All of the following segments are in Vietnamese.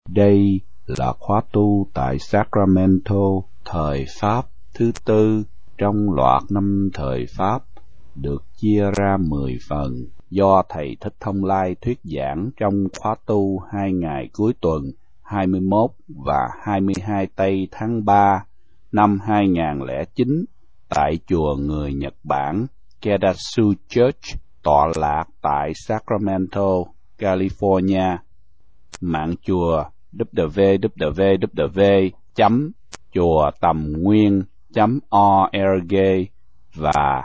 Đây là khóa tu tại Sacramento thời Pháp thứ tư trong loạt 5 thời Pháp, được chia ra 10 phần do Thầy Thích Thông Lai thuyết giảng trong khóa tu 2 ngày cuối tuần 21 và 22 tây tháng 3 năm 2009 tại chùa người Nhật Bản Kedasu Church tọa lạc tại Sacramento, California. Mạng chùa www.chuatamnguyên.org và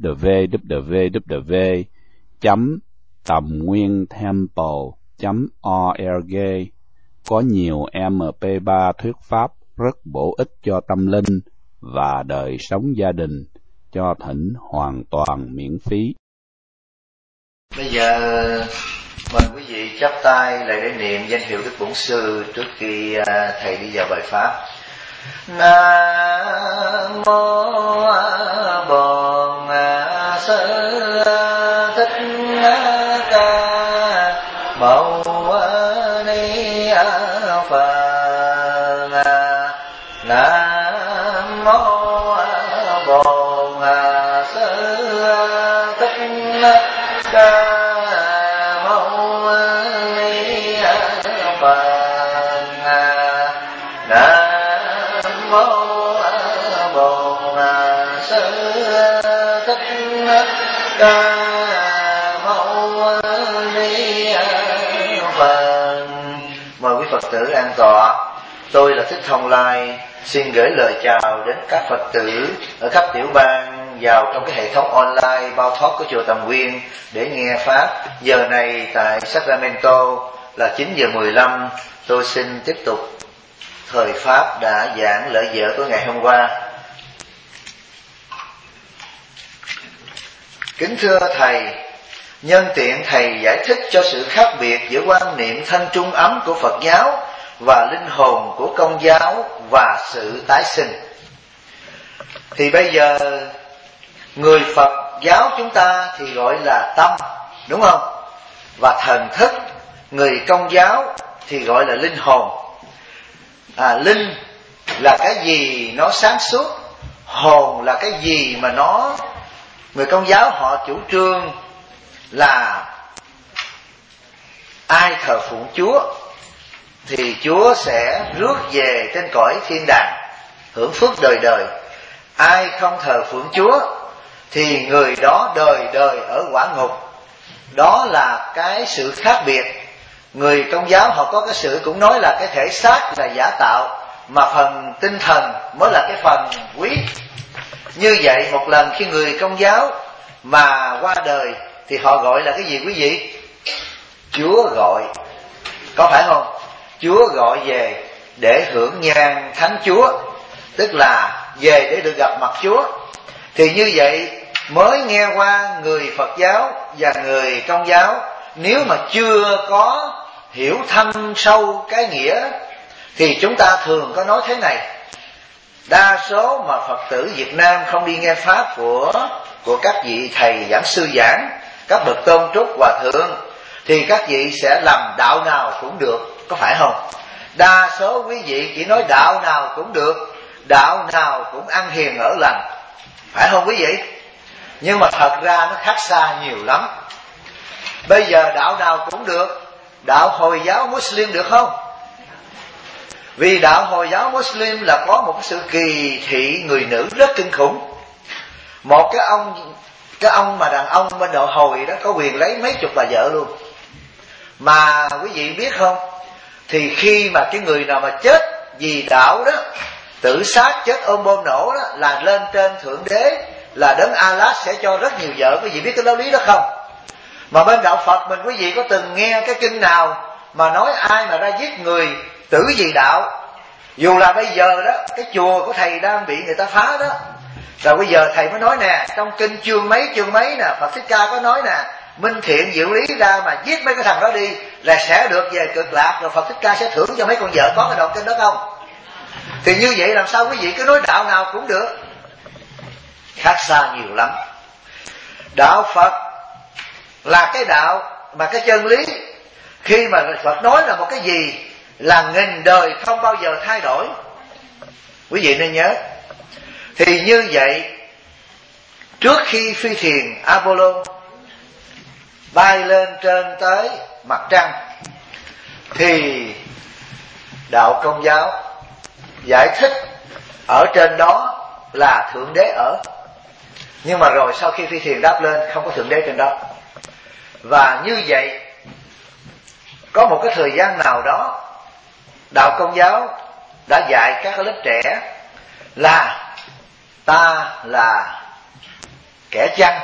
www.tamnguyentemple.org có nhiều MP3 thuyết pháp rất bổ ích cho tâm linh và đời sống gia đình, cho thỉnh hoàn toàn miễn phí. Bây giờ mời quý vị chắp tay lại để niệm danh hiệu Đức Bổn Sư trước khi thầy đi vào bài pháp. Nam mô Bổn Sư Thích Ca Mâu Ni Phật. Nam mô Bổn Sư Thích Ca Mời quý Phật tử an tọa. Tôi là Thích Thông Lai, xin gửi lời chào đến các Phật tử ở khắp tiểu bang vào trong cái hệ thống online bao thoát của chùa Tầm Nguyên để nghe pháp. Giờ này tại Sacramento là 9:15. Tôi xin tiếp tục thời pháp đã giảng lợi dở của ngày hôm qua. Kính thưa thầy, nhân tiện thầy giải thích cho sự khác biệt giữa quan niệm thanh trung ấm của Phật giáo và linh hồn của Công giáo và sự tái sinh. Thì bây giờ người Phật giáo chúng ta thì gọi là tâm, đúng không? Và thần thức. Người Công giáo thì gọi là linh hồn. Linh là cái gì nó sáng suốt, hồn là cái gì mà nó, người Công giáo họ chủ trương là ai thờ phụng Chúa thì Chúa sẽ rước về trên cõi thiên đàng hưởng phước đời đời. Ai không thờ phụng Chúa thì người đó đời đời ở quả ngục. Đó là cái sự khác biệt. Người Công giáo họ có cái sự cũng nói là cái thể xác là giả tạo, mà phần tinh thần mới là cái phần quý. Như vậy một lần khi người Công giáo mà qua đời thì họ gọi là cái gì quý vị? Chúa gọi. Có phải không? Chúa gọi về để hưởng nhang thánh Chúa, tức là về để được gặp mặt Chúa. Thì như vậy mới nghe qua người Phật giáo và người Công giáo, nếu mà chưa có hiểu thâm sâu cái nghĩa thì chúng ta thường có nói thế này. Đa số mà Phật tử Việt Nam không đi nghe pháp của các vị thầy giảng sư giảng, các bậc tôn trúc hòa thượng, thì các vị sẽ làm đạo nào cũng được, có phải không? Đa số quý vị chỉ nói đạo nào cũng được, đạo nào cũng ăn hiền ở lành, phải không quý vị? Nhưng mà thật ra nó khác xa nhiều lắm. Bây giờ đạo nào cũng được, đạo Hồi giáo Muslim được không? Vì đạo Hồi giáo Muslim là có một cái sự kỳ thị người nữ rất kinh khủng. Một cái ông mà đàn ông bên đạo Hồi đó có quyền lấy mấy chục bà vợ luôn. Mà quý vị biết không, thì khi mà cái người nào mà chết vì đạo đó, tự sát chết ôm bom nổ đó, là lên trên thượng đế, là đấng Allah sẽ cho rất nhiều vợ. Quý vị biết cái đạo lý đó không? Mà bên đạo Phật mình, quý vị có từng nghe cái kinh nào mà nói ai mà ra giết người tử vì đạo? Dù là bây giờ đó, cái chùa của thầy đang bị người ta phá đó, rồi bây giờ thầy mới nói nè, trong kinh chương mấy nè, Phật Thích Ca có nói nè, minh thiện diệu lý ra mà giết mấy cái thằng đó đi là sẽ được về cực lạc, rồi Phật Thích Ca sẽ thưởng cho mấy con vợ. Có cái đoạn kinh đó không? Thì như vậy làm sao quý vị cứ nói đạo nào cũng được? Khác xa nhiều lắm. Đạo Phật là cái đạo mà cái chân lý, khi mà Phật nói là một cái gì là nghìn đời không bao giờ thay đổi. Quý vị nên nhớ. Thì như vậy, trước khi phi thuyền Apollo bay lên trên tới mặt trăng, thì đạo Công giáo giải thích ở trên đó là Thượng Đế ở. Nhưng mà rồi sau khi phi thuyền đáp lên, không có Thượng Đế trên đó. Và như vậy, có một cái thời gian nào đó, đạo Công giáo đã dạy các lớp trẻ là ta là kẻ chăn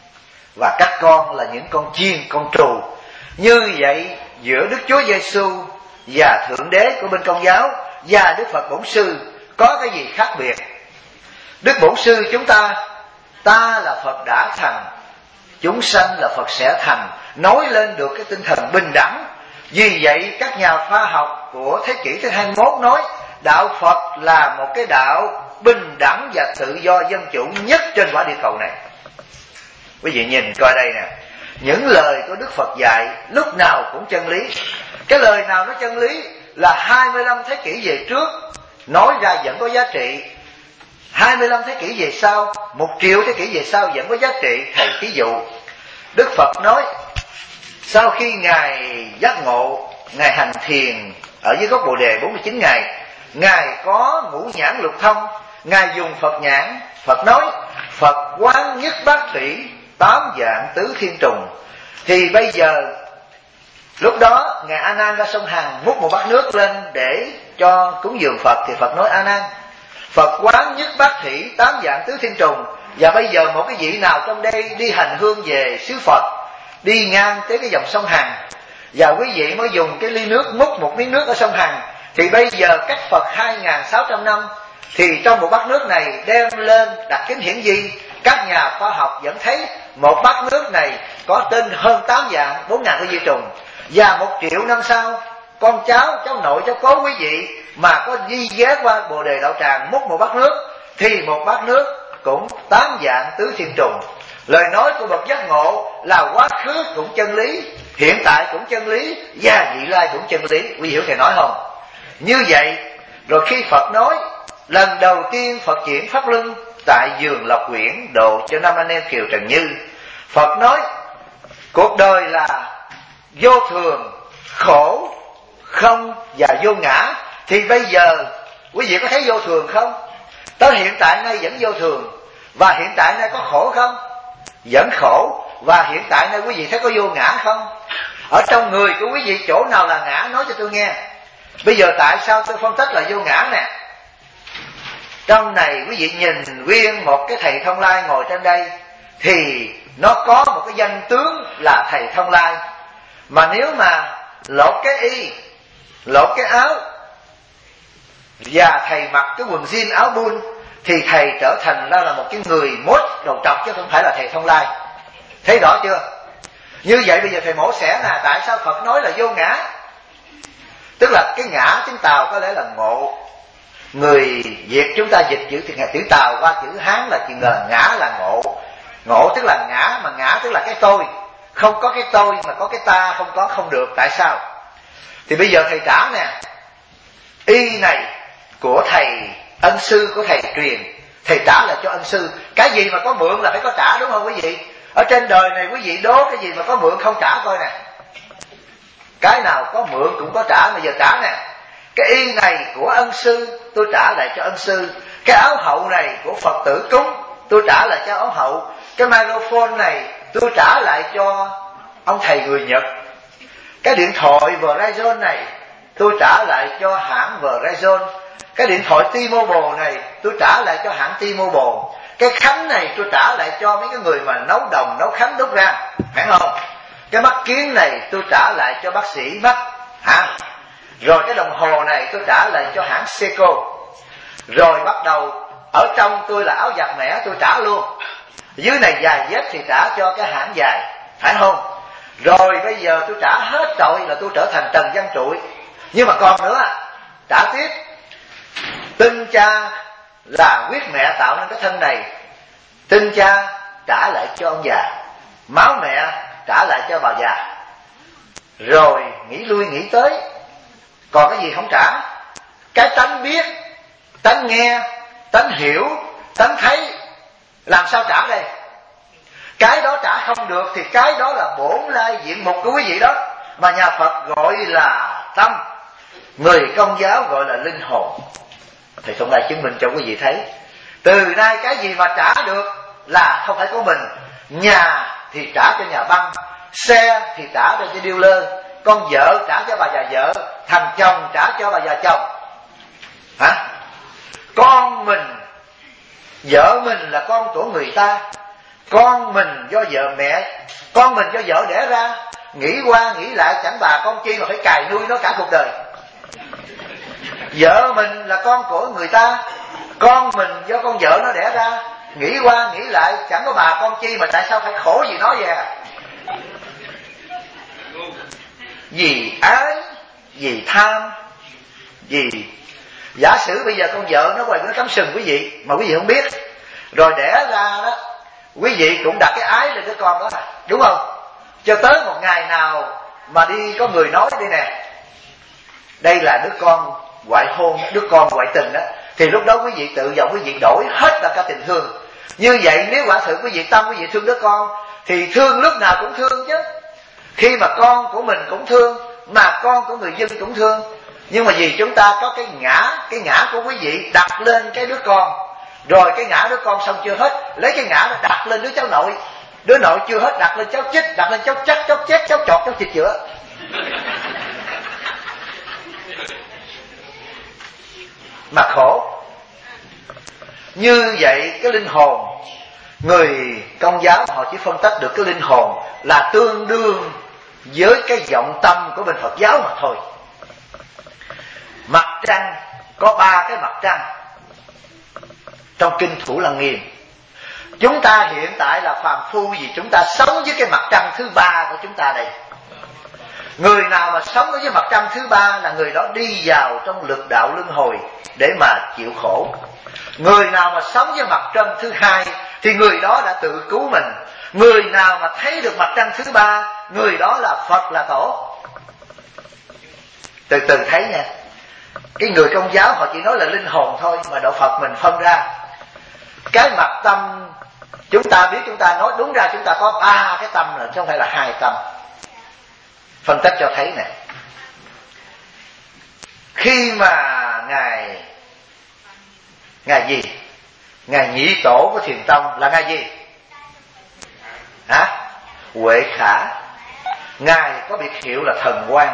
và các con là những con chiên, con trù. Như vậy giữa Đức Chúa Giêsu và Thượng Đế của bên Công giáo và Đức Phật Bổn Sư có cái gì khác biệt? Đức Bổn Sư chúng ta là Phật đã thành, chúng sanh là Phật sẽ thành, nói lên được cái tinh thần bình đẳng. Vì vậy các nhà khoa học của thế kỷ thứ 21 nói đạo Phật là một cái đạo bình đẳng và tự do dân chủ nhất trên quả địa cầu này. Quý vị nhìn coi đây nè, những lời của Đức Phật dạy lúc nào cũng chân lý. Cái lời nào nó chân lý là 25 thế kỷ về trước nói ra vẫn có giá trị, 25 thế kỷ về sau, 1 triệu thế kỷ về sau vẫn có giá trị. Thầy ví dụ, Đức Phật nói sau khi Ngài giác ngộ, Ngài hành thiền ở dưới gốc Bồ Đề 49 ngày, Ngài có ngũ nhãn lục thông, Ngài dùng Phật nhãn. Phật nói Phật quán nhất bát thủy, 8 vạn tứ thiên trùng. Thì bây giờ lúc đó Ngài A Nan ra sông Hằng múc một bát nước lên để cho cúng dường Phật. Thì Phật nói A Nan, Phật quán nhất bát thủy, 8 vạn tứ thiên trùng. Và bây giờ một cái vị nào trong đây đi hành hương về xứ Phật, đi ngang tới cái dòng sông Hằng, và quý vị mới dùng cái ly nước múc một miếng nước ở sông Hằng, thì bây giờ cách Phật 2.600 năm, thì trong một bát nước này đem lên đặt kính hiển vi, các nhà khoa học vẫn thấy một bát nước này có tên hơn 8 vạn 4 ngàn cái vi trùng. Và 1 triệu năm sau, con cháu, cháu nội, cháu cố quý vị mà có đi ghé qua Bồ Đề Đạo Tràng múc một bát nước, thì một bát nước cũng 8 vạn tứ thiên trùng. Lời nói của bậc giác ngộ là quá khứ cũng chân lý, hiện tại cũng chân lý, và vị lai cũng chân lý. Quý hiểu thầy nói không? Như vậy, rồi khi Phật nói lần đầu tiên Phật chuyển Pháp Luân tại vườn Lộc Quyển độ cho 5 anh em Kiều Trần Như, Phật nói cuộc đời là vô thường, khổ, không và vô ngã. Thì bây giờ quý vị có thấy vô thường không? Tới hiện tại nay vẫn vô thường. Và hiện tại nay có khổ không? Vẫn khổ. Và hiện tại nay quý vị thấy có vô ngã không? Ở trong người của quý vị chỗ nào là ngã, nói cho tôi nghe. Bây giờ tại sao tôi phân tích là vô ngã nè? Trong này quý vị nhìn nguyên một cái thầy Thông Lai ngồi trên đây, thì nó có một cái danh tướng là thầy Thông Lai. Mà nếu mà lột cái y, lột cái áo, và thầy mặc cái quần jean áo buôn, thì thầy trở thành ra là một cái người mốt đầu trọc, chứ không phải là thầy Thông Lai. Thấy rõ chưa? Như vậy bây giờ thầy mổ xẻ nè, tại sao Phật nói là vô ngã? Tức là cái ngã tiếng Tàu có lẽ là ngộ. Người Việt chúng ta dịch chữ Tàu qua chữ Hán là chữ ngã là ngộ. Ngộ tức là ngã, mà ngã tức là cái tôi. Không có cái tôi mà có cái ta, không có không được. Tại sao? Thì bây giờ thầy trả nè, y này của thầy ân sư của thầy truyền, thầy trả lại cho ân sư. Cái gì mà có mượn là phải có trả, đúng không quý vị? Ở trên đời này quý vị đố cái gì mà có mượn không trả coi nè. Cái nào có mượn cũng có trả. Bây giờ trả nè, cái y này của ân sư tôi trả lại cho ân sư. Cái áo hậu này của Phật tử cúng tôi trả lại cho áo hậu. Cái microphone này tôi trả lại cho ông thầy người Nhật. Cái điện thoại Verizon này tôi trả lại cho hãng Verizon. Cái điện thoại T-Mobile này tôi trả lại cho hãng T-Mobile. Cái khánh này tôi trả lại cho mấy cái người mà nấu đồng, nấu khánh đúc ra, phải không? Cái mắt kiến này tôi trả lại cho bác sĩ mắt, hả? Rồi cái đồng hồ này tôi trả lại cho hãng Seiko. Rồi bắt đầu ở trong tôi là áo giặt mẻ tôi trả luôn. Dưới này giày dép thì trả cho cái hãng giày, phải không? Rồi bây giờ tôi trả hết rồi là tôi trở thành Trần Văn Trụi. Nhưng mà còn nữa, trả tiếp. Tinh cha là huyết mẹ tạo nên cái thân này, tinh cha trả lại cho ông già, máu mẹ trả lại cho bà già. Rồi nghĩ lui nghĩ tới, Còn cái gì không trả? Cái tánh biết, tánh nghe, tánh hiểu, tánh thấy, làm sao trả đây? Cái đó trả không được thì cái đó là bổn lai diện mục của quý vị đó, mà nhà Phật gọi là tâm, người Công giáo gọi là linh hồn. Thầy Thông Lai chứng minh cho quý vị thấy, từ nay cái gì mà trả được là không phải của mình. Nhà thì trả cho nhà băng, xe thì trả cho dealer, con vợ trả cho bà già vợ, thằng chồng trả cho bà già chồng. Hả? Con mình, vợ mình là con của người ta, con mình do vợ mẹ, con mình do vợ đẻ ra. Nghĩ qua nghĩ lại chẳng bà con chi mà phải cài nuôi nó cả cuộc đời. Vợ mình là con của người ta, con mình do con vợ nó đẻ ra. Nghĩ qua nghĩ lại chẳng có bà con chi mà tại sao phải khổ gì nó vậy à? Vì ái, vì tham, vì giả sử bây giờ con vợ nó quay nó cắm sừng quý vị mà quý vị không biết, rồi đẻ ra đó quý vị cũng đặt cái ái lên đứa con đó, đúng không? Cho tới một ngày nào mà đi có người nói đây nè, đây là đứa con ngoại hôn, đứa con ngoại tình đó, thì lúc đó quý vị tự vọng quý vị đổi hết là cả tình thương. Như vậy nếu quả sự quý vị tâm quý vị thương đứa con thì thương lúc nào cũng thương chứ. Khi mà con của mình cũng thương, mà con của người dân cũng thương. Nhưng mà vì chúng ta có cái ngã của quý vị đặt lên cái đứa con, rồi cái ngã đứa con xong chưa hết, lấy cái ngã nó đặt lên đứa cháu nội, đứa nội chưa hết đặt lên cháu chích, đặt lên cháu chắc, cháu chét, cháu chọt, cháu chích chữa. Mà khổ. Như vậy cái linh hồn, người Công giáo họ chỉ phân tích được cái linh hồn là tương đương với cái vọng tâm của bên Phật giáo mà thôi. Mặt trăng có 3 cái mặt trăng trong kinh Thủ Lăng Nghiêm. Chúng ta hiện tại là phàm phu vì chúng ta sống với cái mặt trăng thứ 3 của chúng ta đây. Người nào mà sống với mặt trăng thứ 3 là người đó đi vào trong lực đạo luân hồi để mà chịu khổ. Người nào mà sống với mặt trăng thứ 2 thì người đó đã tự cứu mình. Người nào mà thấy được mặt trăng thứ 3, người đó là Phật, là Tổ. Từ từ thấy nha. Cái người Công giáo họ chỉ nói là linh hồn thôi, mà đạo Phật mình phân ra. Cái mặt tâm chúng ta biết, chúng ta nói đúng ra chúng ta có 3 cái tâm rồi, chứ không phải là 2 tâm. Phân tích cho thấy nè. Khi mà Ngài gì? Ngài Nhị Tổ của Thiền Tông là Ngài gì? Hả? Huệ Khả. Ngài có biệt hiệu là Thần Quang.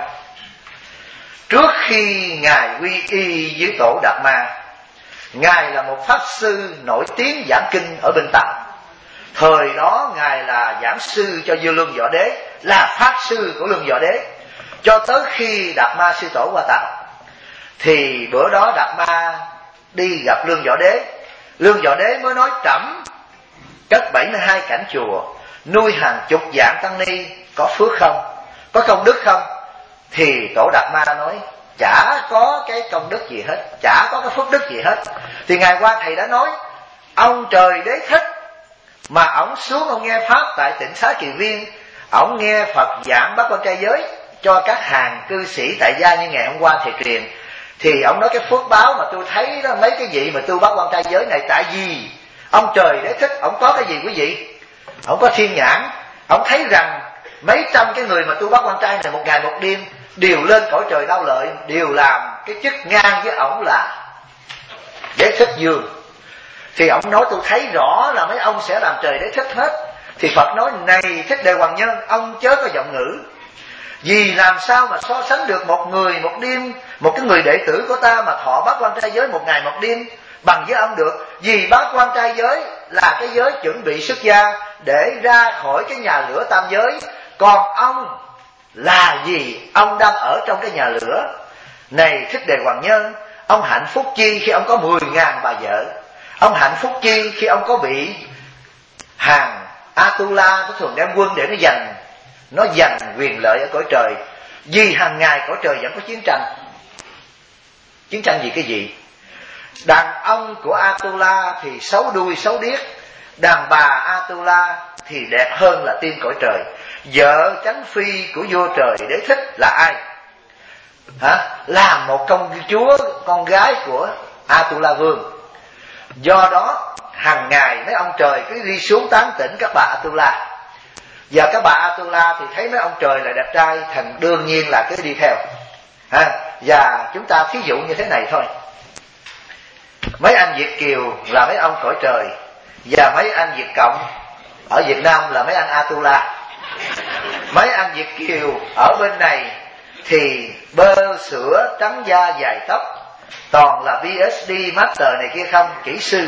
Trước khi Ngài quy y với Tổ Đạt Ma, Ngài là một Pháp Sư nổi tiếng giảng kinh ở bên Tàu. Thời đó Ngài là giảng sư cho Vua Luân Võ Đế, là Pháp Sư của Luân Võ Đế. Cho tới khi Đạt Ma Sư Tổ qua Tàu, thì bữa đó Đạt Ma đi gặp Lương Võ Đế. Lương Võ Đế mới nói trẫm cất 72 cảnh chùa, nuôi hàng chục vạn tăng ni, có phước không? Có công đức không? Thì Tổ Đạt Ma nói chả có cái công đức gì hết, chả có cái phước đức gì hết. Thì ngày qua thầy đã nói, ông Trời Đế Thích mà ổng xuống ông nghe pháp tại Tịnh Xá Kỳ Viên, ổng nghe Phật giảng bát quan trai giới cho các hàng cư sĩ tại gia như ngày hôm qua thầy truyền, thì ông nói cái phước báo mà tôi thấy đó, mấy cái vị mà tu bát quan trai giới này, tại vì ông Trời Đế Thích ổng có cái gì quý vị? Ổng có thiên nhãn, ổng thấy rằng mấy trăm cái người mà tu bát quan trai này một ngày một đêm đều lên cõi trời Đau Lợi, đều làm cái chức ngang với ổng là Đế Thích Dương. Thì ổng nói tôi thấy rõ là mấy ông sẽ làm Trời Đế Thích hết. Thì Phật nói này Thích Đề Hoàng Nhân, ông chớ có giọng ngữ. Vì làm sao mà so sánh được một người một đêm, một cái người đệ tử của ta mà thọ bát quan trai giới một ngày một đêm bằng với ông được. Vì bát quan trai giới là cái giới chuẩn bị xuất gia để ra khỏi cái nhà lửa tam giới. Còn ông là gì? Ông đang ở trong cái nhà lửa. Này Thích Đề Hoàng Nhân, ông hạnh phúc chi khi ông có 10.000 bà vợ? Ông hạnh phúc chi khi ông có bị hàng Atula nó thường đem quân để nó giành quyền lợi ở cõi trời? Vì hàng ngày cõi trời vẫn có chiến tranh. Chiến tranh vì cái gì? Đàn ông của Atula thì xấu đuôi xấu điếc, đàn bà Atula thì đẹp hơn là tiên cõi trời. Vợ chánh phi của vua Trời Đế Thích là ai? làm một công chúa con gái của Atula vương. Do đó hàng ngày mấy ông trời cứ đi xuống tán tỉnh các bà Atula, và các bà Atula thì thấy mấy ông trời là đẹp trai, thành đương nhiên là cứ đi theo. Và chúng ta thí dụ như thế này thôi, mấy anh Việt kiều là mấy ông cõi trời, và mấy anh Việt cộng ở Việt Nam là mấy anh Atula. Mấy anh Việt kiều ở bên này thì bơ sữa trắng da dài tóc, toàn là PhD master này kia không, kỹ sư,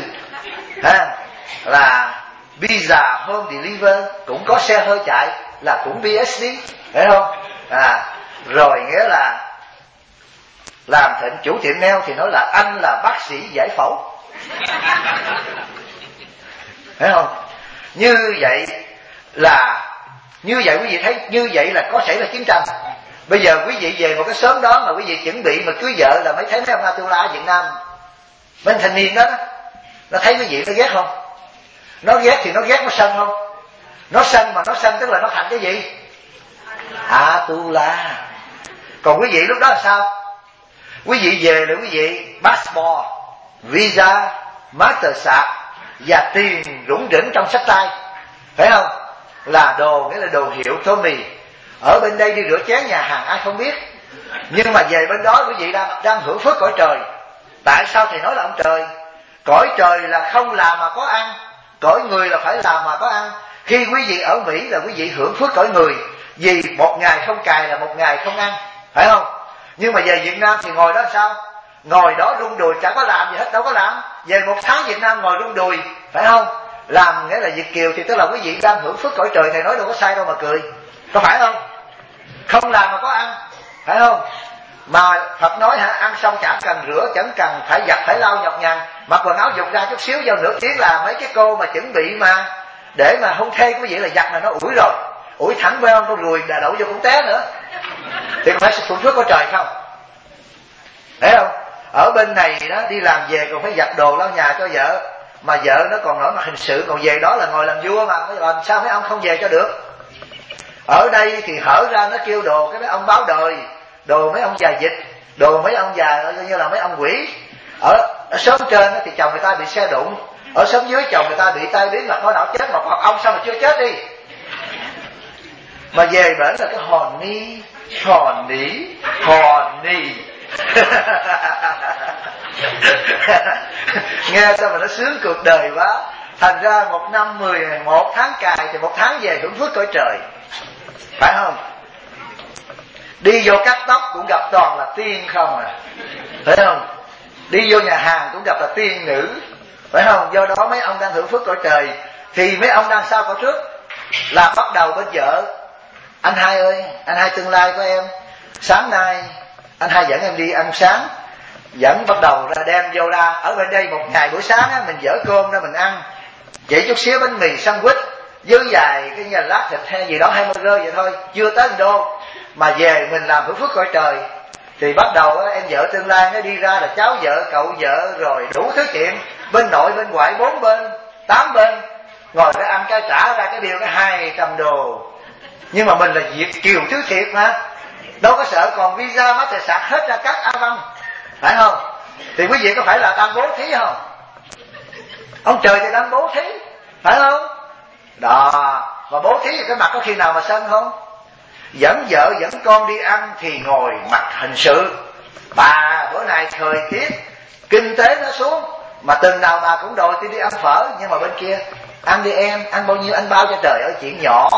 là visa home deliver, cũng có xe hơi chạy là cũng PhD, phải không? Rồi nghĩa là làm thịnh chủ tiệm nail thì nói là anh là bác sĩ giải phẫu, phải không? Như vậy quý vị thấy, như vậy là có xảy ra chiến tranh. Bây giờ quý vị về một cái xóm đó mà quý vị chuẩn bị mà cưới vợ là mới thấy mấy ông Atula ở Việt Nam, mấy thanh niên đó nó thấy quý vị nó ghét không? Nó ghét thì nó ghét, nó sân không? Nó sân, mà nó sân tức là nó thành cái gì? Atula. Còn quý vị lúc đó là sao? Quý vị về là quý vị passport, visa, master sạc và tiền rủng rỉnh trong sách tay, phải không? Là đồ, nghĩa là đồ hiệu Tommy. Ở bên đây đi rửa chén nhà hàng ai không biết, nhưng mà về bên đó quý vị đang hưởng phước cõi trời. Tại sao thầy nói là ông trời? Cõi trời là không làm mà có ăn, cõi người là phải làm mà có ăn. Khi quý vị ở Mỹ là quý vị hưởng phước cõi người, vì một ngày không cài là một ngày không ăn, phải không? Nhưng mà về Việt Nam thì ngồi đó sao? Ngồi đó rung đùi, chẳng có làm gì hết, đâu có làm. Về một tháng Việt Nam ngồi rung đùi, phải không? Làm nghĩa là Việt kiều thì tức là quý vị đang hưởng phước cõi trời, thầy nói đâu có sai đâu mà cười, có phải không? Không làm mà có ăn, phải không? Mà Phật nói ăn xong chẳng cần rửa, chẳng cần phải giặt phải lau nhọc nhằn, mặc quần áo dục ra chút xíu vào nửa tiếng là mấy cái cô mà chuẩn bị mà để mà hôn thê quý vị là giặt là nó ủi rồi, ủi thẳng với con ruồi đã đậu vô cũng té nữa, thì có phải phụng phước của trời không? Thấy không? Ở bên này đó đi làm về còn phải giặt đồ lau nhà cho vợ, mà vợ nó còn nổi mặt hình sự, còn về đó là ngồi làm vua mà, làm sao mấy ông không về cho được? Ở đây thì hở ra nó kêu đồ cái mấy ông báo đời, đồ mấy ông già dịch, đồ mấy ông già như là mấy ông quỷ. Ở xóm trên thì chồng người ta bị xe đụng, ở xóm dưới chồng người ta bị tai biến mạch máu não chết, mà còn ông sao mà chưa chết đi? Mà về bển là cái hòn ni nghe sao mà nó sướng cuộc đời quá. Thành ra 1 năm 11 tháng cài thì 1 tháng về hưởng phước cõi trời, phải không? Đi vô cắt tóc cũng gặp toàn là tiên không à, phải không? Đi vô nhà hàng cũng gặp là tiên nữ, phải không? Do đó mấy ông đang hưởng phước cõi trời. Thì mấy ông đang sao cõi trước? Là bắt đầu bên vợ: anh Hai ơi, anh Hai tương lai của em, sáng nay anh Hai dẫn em đi ăn sáng. Dẫn bắt đầu ra đem vô ra. Ở bên đây một ngày buổi sáng á, mình dỡ cơm ra mình ăn, chỉ chút xíu bánh mì sandwich với vài cái nhà lát thịt hay gì đó, hamburger vậy thôi, chưa tới $1. Mà về mình làm hưởng phước cõi trời. Thì bắt đầu em vợ tương lai nó đi ra là cháu vợ, cậu vợ, rồi đủ thứ chuyện, bên nội bên ngoại 4 bên 8 bên, ngồi cái ăn cái trả ra cái điều cái $200. Nhưng mà mình là Việt kiều thứ thiệt mà, đâu có sợ, còn visa master sạc hết ra các album, phải không? Thì quý vị có phải là đang bố thí không? Ông trời thì đang bố thí, phải không? Đó, mà bố thí thì cái mặt có khi nào mà sân không? Dẫn vợ dẫn con đi ăn thì ngồi mặt hình sự. Bà bữa nay thời tiết kinh tế nó xuống, mà từng nào bà cũng đòi tôi đi ăn phở. Nhưng mà bên kia: ăn đi em, ăn bao nhiêu anh bao cho. Trời ơi, chuyện nhỏ.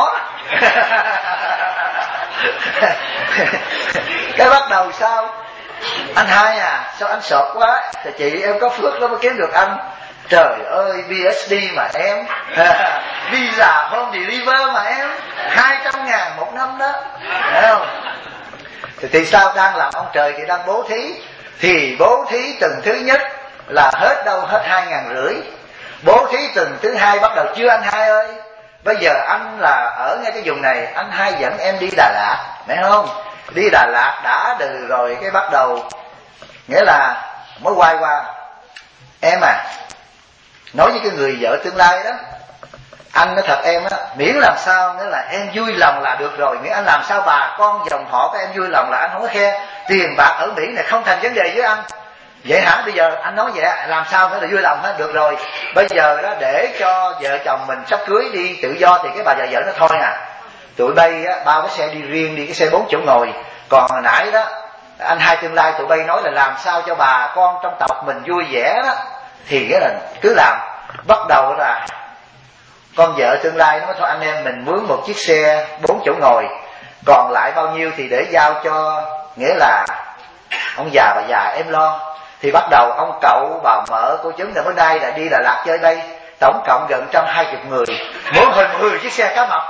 Cái bắt đầu sao? Anh Hai à, sao anh sọt quá? Thì chị em có phước đó mới kiếm được anh. Trời ơi, PhD mà em, visa home deliver mà em, 200.000 một năm đó, thấy không? Thì sao? Đang làm ông trời thì đang bố thí. Thì bố thí tuần thứ nhất là hết đâu, hết 2.500. Bố thí tuần thứ hai bắt đầu: chưa anh Hai ơi, bây giờ anh là ở ngay cái vùng này, anh Hai dẫn em đi Đà Lạt, phải không? Đi Đà Lạt đã từ rồi cái bắt đầu nghĩa là mới quay qua: em à, nói với cái người vợ tương lai đó, Anh nói thật em á, miễn làm sao nữa là em vui lòng là được rồi. Miễn anh làm sao bà con dòng họ của em vui lòng là anh không có khe. Tiền bạc ở Mỹ này không thành vấn đề với anh. Vậy hả? Bây giờ anh nói vậy làm sao nữa là vui lòng hết, được rồi. Bây giờ đó để cho vợ chồng mình sắp cưới đi tự do thì cái bà vợ nó thôi à. Tụi bay á, bao cái xe đi riêng, đi cái xe 4 chỗ ngồi. Còn hồi nãy đó anh hai tương lai tụi bay nói là làm sao cho bà con trong tộc mình vui vẻ đó, thì cái là cứ làm. Bắt đầu là con vợ tương lai nó nói thôi anh em mình mướn một chiếc xe 4 chỗ ngồi, còn lại bao nhiêu thì để giao cho, nghĩa là ông già bà già em lo. Thì bắt đầu ông cậu bà mợ cô chú là bữa nay là đi Đà Lạt chơi đây, tổng cộng gần 120 người, mỗi hồi 10 chiếc xe cá mập.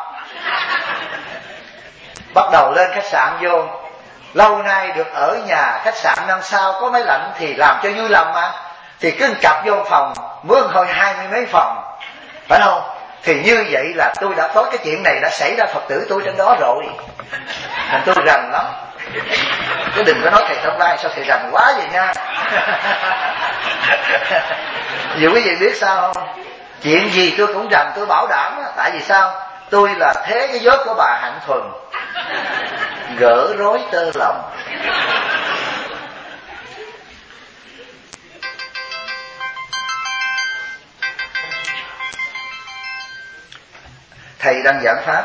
Bắt đầu lên khách sạn vô, lâu nay được ở nhà khách sạn 5 sao có máy lạnh thì làm cho vui lòng mà, thì cứ cặp vô phòng mướn hồi 20 mấy phòng, phải không? Thì như vậy là tôi đã có cái chuyện này đã xảy ra Phật tử tôi trên đó rồi, thành tôi rành lắm. Chứ đừng có nói thầy Thông Lai sao thầy rành quá vậy nha. Dù quý vị biết sao không, chuyện gì tôi cũng rành, tôi bảo đảm đó. Tại vì sao? Tôi là thế cái vớt của bà Hạnh Thuần, gỡ rối tơ lòng. Thầy đang giảng pháp,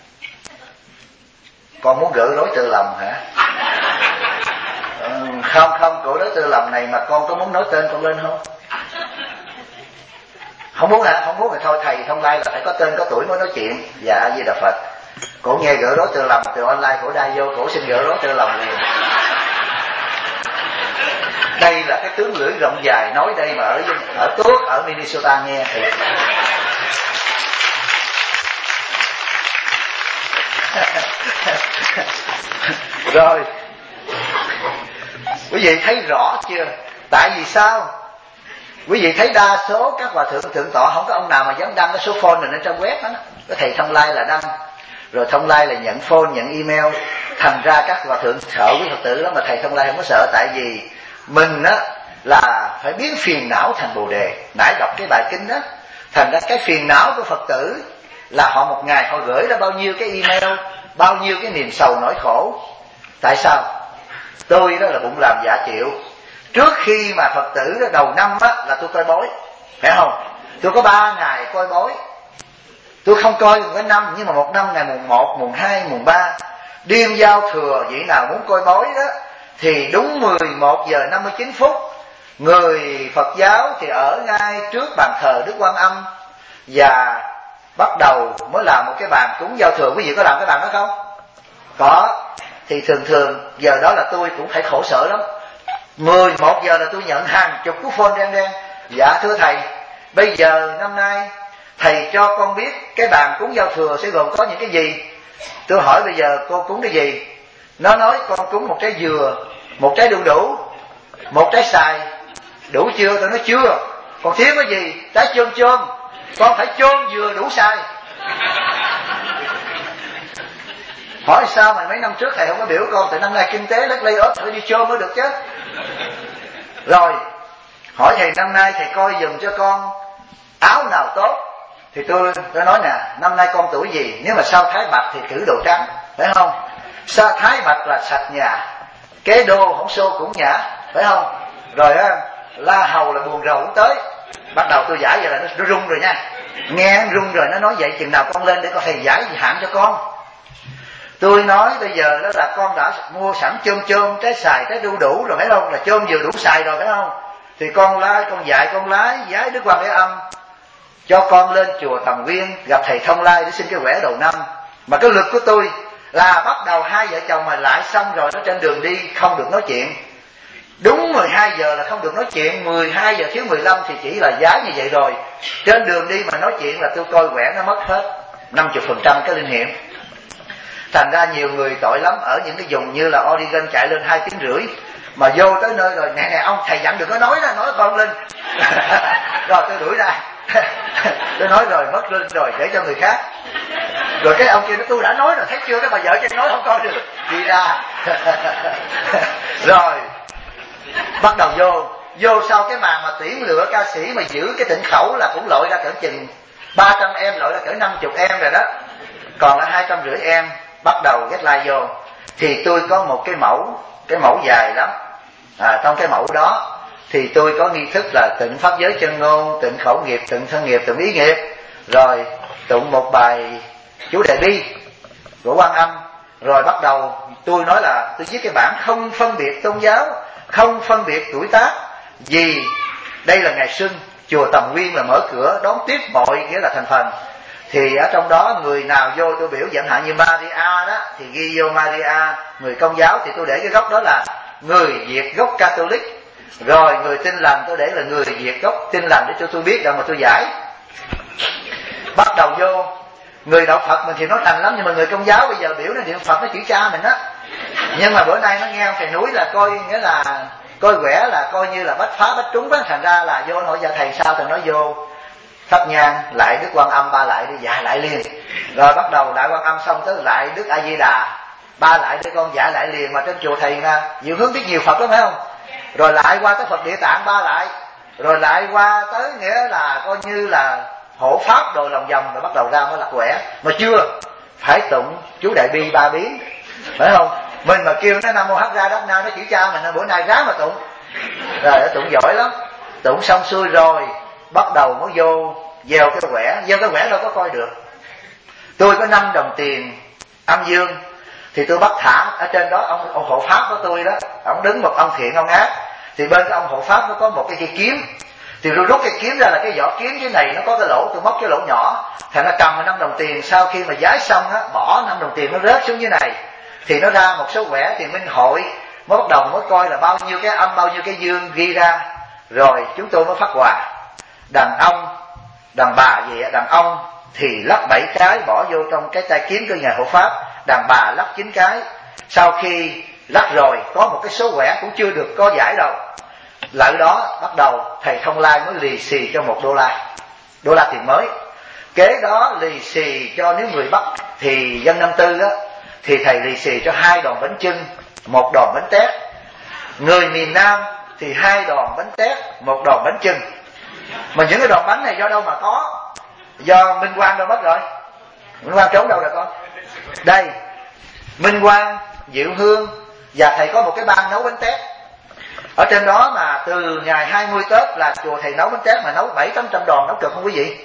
con muốn gỡ rối tơ lòng hả? Không, gỡ rối tơ lòng này mà con có muốn nói tên con lên không? Không muốn hả? Không muốn thì thôi, thầy Thông Lai là phải có tên có tuổi mới nói chuyện. Dạ A Di Đà Phật. Cổ nghe gỡ rối tơ lòng từ online, cổ đai vô, cổ xin gỡ rối tơ lòng liền. Đây là cái tướng lưỡi rộng dài nói đây mà ở Tuốt, ở Minnesota nghe thì rồi quý vị thấy rõ chưa? Tại vì sao? Quý vị thấy đa số các hòa thượng thượng tọa không có ông nào mà dám đăng cái số phone này lên trang web đó. Cái thầy Thông Lai là đăng, rồi Thông Lai là nhận phone, nhận email. Thành ra các hòa thượng sợ quý Phật tử lắm, mà thầy Thông Lai không có sợ. Tại vì mình á là phải biến phiền não thành bồ đề. Nãy đọc cái bài kinh đó, thành ra cái phiền não của Phật tử là họ một ngày họ gửi ra bao nhiêu cái email, bao nhiêu cái niềm sầu nỗi khổ. Tại sao? Tôi đó là bụng làm dạ chịu. Trước khi mà Phật tử đó đầu năm á là tôi coi bói, phải không? Tôi có 3 ngày coi bói. Tôi không coi một cái năm, nhưng mà một năm ngày mùng 1, mùng 2, mùng 3 đêm giao thừa, vị nào muốn coi bói đó thì đúng 11 giờ 59 phút, người Phật giáo thì ở ngay trước bàn thờ Đức Quan Âm và bắt đầu mới làm một cái bàn cúng giao thừa. Quý vị có làm cái bàn đó không? Có. Thì thường giờ đó là tôi cũng phải khổ sở lắm. 11 giờ là tôi nhận hàng chục cú phone đen. Dạ thưa thầy, bây giờ năm nay thầy cho con biết cái bàn cúng giao thừa sẽ gồm có những cái gì. Tôi hỏi bây giờ cô cúng cái gì? Nó nói con cúng một trái dừa, một trái đu đủ, một trái xoài. Đủ chưa? Tôi nói chưa. Còn thiếu cái gì? Trái chôm. Con phải chôm dừa đủ xoài. Hỏi sao mà mấy năm trước thầy không có biểu con, tại năm nay kinh tế rất lay ớt, phải đi chôm mới được chứ. Rồi hỏi thầy năm nay thầy coi giùm cho con áo nào tốt. Thì tôi nói nè, năm nay con tuổi gì? Nếu mà sao thái bạch thì cử đồ trắng, phải không? Sao thái bạch là sạch nhà, kế đô không xô cũng nhã, phải không? Rồi á, la hầu là buồn rầu cũng tới. Bắt đầu tôi giải vậy là nó rung rồi nha. Nghe rung rồi, nó nói vậy chừng nào con lên để con thầy giải hạn cho con. Tôi nói bây giờ đó là con đã mua sẵn chôm, trái xoài, trái đu đủ rồi, phải không? Là chôm vừa đủ xài rồi, phải không? Thì con lái, con dạy con lái giái Đức Quan Thế Âm, cho con lên chùa Tầm Viên gặp thầy Thông Lai để xin cái quẻ đầu năm. Mà cái lực của tôi là bắt đầu 2 vợ chồng mà lại xong rồi, nó trên đường đi không được nói chuyện. Đúng 12 giờ là không được nói chuyện, 12 giờ thiếu 15 thì chỉ là giá như vậy rồi. Trên đường đi mà nói chuyện là tôi coi quẻ nó mất hết 50% cái linh nghiệm. Thành ra nhiều người tội lắm, ở những cái vùng như là Oregon chạy lên 2 tiếng rưỡi, mà vô tới nơi rồi nè ông thầy dặn đừng có nói đó, nói con lên. Rồi tôi đuổi ra. Tôi nói rồi mất linh rồi, để cho người khác. Rồi cái ông kia nói tôi đã nói rồi, thấy chưa, cái bà vợ cho nói không coi được, đi ra. Rồi bắt đầu vô sau cái màn mà tuyển lựa ca sĩ mà giữ cái tịnh khẩu là cũng lội ra cỡ chừng 300 em loại là cỡ 50 em rồi đó, còn là 250 em bắt đầu get like vô. Thì tôi có một cái mẫu dài lắm. Trong cái mẫu đó thì tôi có nghi thức là tịnh pháp giới chân ngôn, tịnh khẩu nghiệp, tịnh thân nghiệp, tịnh ý nghiệp, rồi tụng một bài chú Đại Bi của Quan Âm, rồi bắt đầu tôi nói là tôi viết cái bản không phân biệt tôn giáo, không phân biệt tuổi tác, vì đây là ngày xuân, chùa Tầm Nguyên là mở cửa đón tiếp mọi nghĩa là thành phần. Thì ở trong đó người nào vô tôi biểu, chẳng hạn như Maria đó thì ghi vô Maria, người Công giáo thì tôi để cái gốc đó là người Việt gốc Catholic, rồi người Tin Lành tôi để là người Việt gốc Tin Lành để cho tôi biết rằng mà tôi giải. Bắt đầu vô người đạo Phật mình thì nói thành lắm, nhưng mà người Công giáo bây giờ biểu nó niệm Phật nó chữ cha mình á. Nhưng mà bữa nay nó nghe thầy núi là coi, nghĩa là coi quẻ là coi như là bách phá bách trúng á, thành ra là vô hỏi dạ thầy sao, thầy nói vô thắp nhang lại Đức Quan Âm ba lại đi, dạ lại liền. Rồi bắt đầu lại Quan Âm xong tới lại Đức A Di Đà ba lại để con dạ lại liền. Mà trên chùa thầy mà Diệu Hướng biết nhiều Phật lắm phải không? Rồi lại qua tới Phật Địa Tạng ba lại, rồi lại qua tới nghĩa là coi như là hộ pháp đồ lòng vòng, rồi bắt đầu ra mới là quẻ. Mà chưa phải tụng chú Đại Bi 3 biến, phải không? Mình mà kêu nó Nam Mô Hắc Ra Đắc Na nó chỉ cha mình, bữa nay ráng mà tụng. Rồi nó tụng giỏi lắm. Tụng xong xuôi rồi bắt đầu mới vô gieo cái quẻ. Gieo cái quẻ đâu có coi được. Tôi có 5 đồng tiền âm dương thì tôi bắt thả ở trên đó. Ông hộ pháp của tôi đó, ông đứng một ông thiện ông ác, thì bên cái ông hộ pháp nó có một cái cây kiếm, thì tôi rút cái kiếm ra là cái vỏ kiếm dưới này nó có cái lỗ, tôi móc cái lỗ nhỏ, thành nó cầm 5 đồng tiền. Sau khi mà giái xong á, bỏ 5 đồng tiền nó rớt xuống dưới này thì nó ra một số quẻ. Thì Minh Hội mới bắt đầu mới coi là bao nhiêu cái âm bao nhiêu cái dương ghi ra, rồi chúng tôi mới phát quà. Đàn ông đàn bà gì, đàn ông thì lắp 7 cái bỏ vô trong cái tay kiếm của nhà hộ pháp, đàn bà lắp 9 cái. Sau khi lắp rồi có một cái số quẻ cũng chưa được có giải đâu, lại đó bắt đầu thầy Thông Lai mới lì xì cho $1 tiền mới. Kế đó lì xì cho nếu người Bắc thì dân năm tư á, thì thầy lì xì cho 2 đòn bánh chưng, 1 đòn bánh tét. Người miền Nam thì 2 đòn bánh tét, 1 đòn bánh chưng. Mà những cái đòn bánh này do đâu mà có? Do Minh Quang đâu mất rồi? Minh Quang trốn đâu rồi con? Đây, Minh Quang, Diệu Hương và thầy có một cái ban nấu bánh tét. Ở trên đó mà từ ngày 20 Tết là chùa thầy nấu bánh tét mà nấu 700-800 đòn, nấu được không quý vị?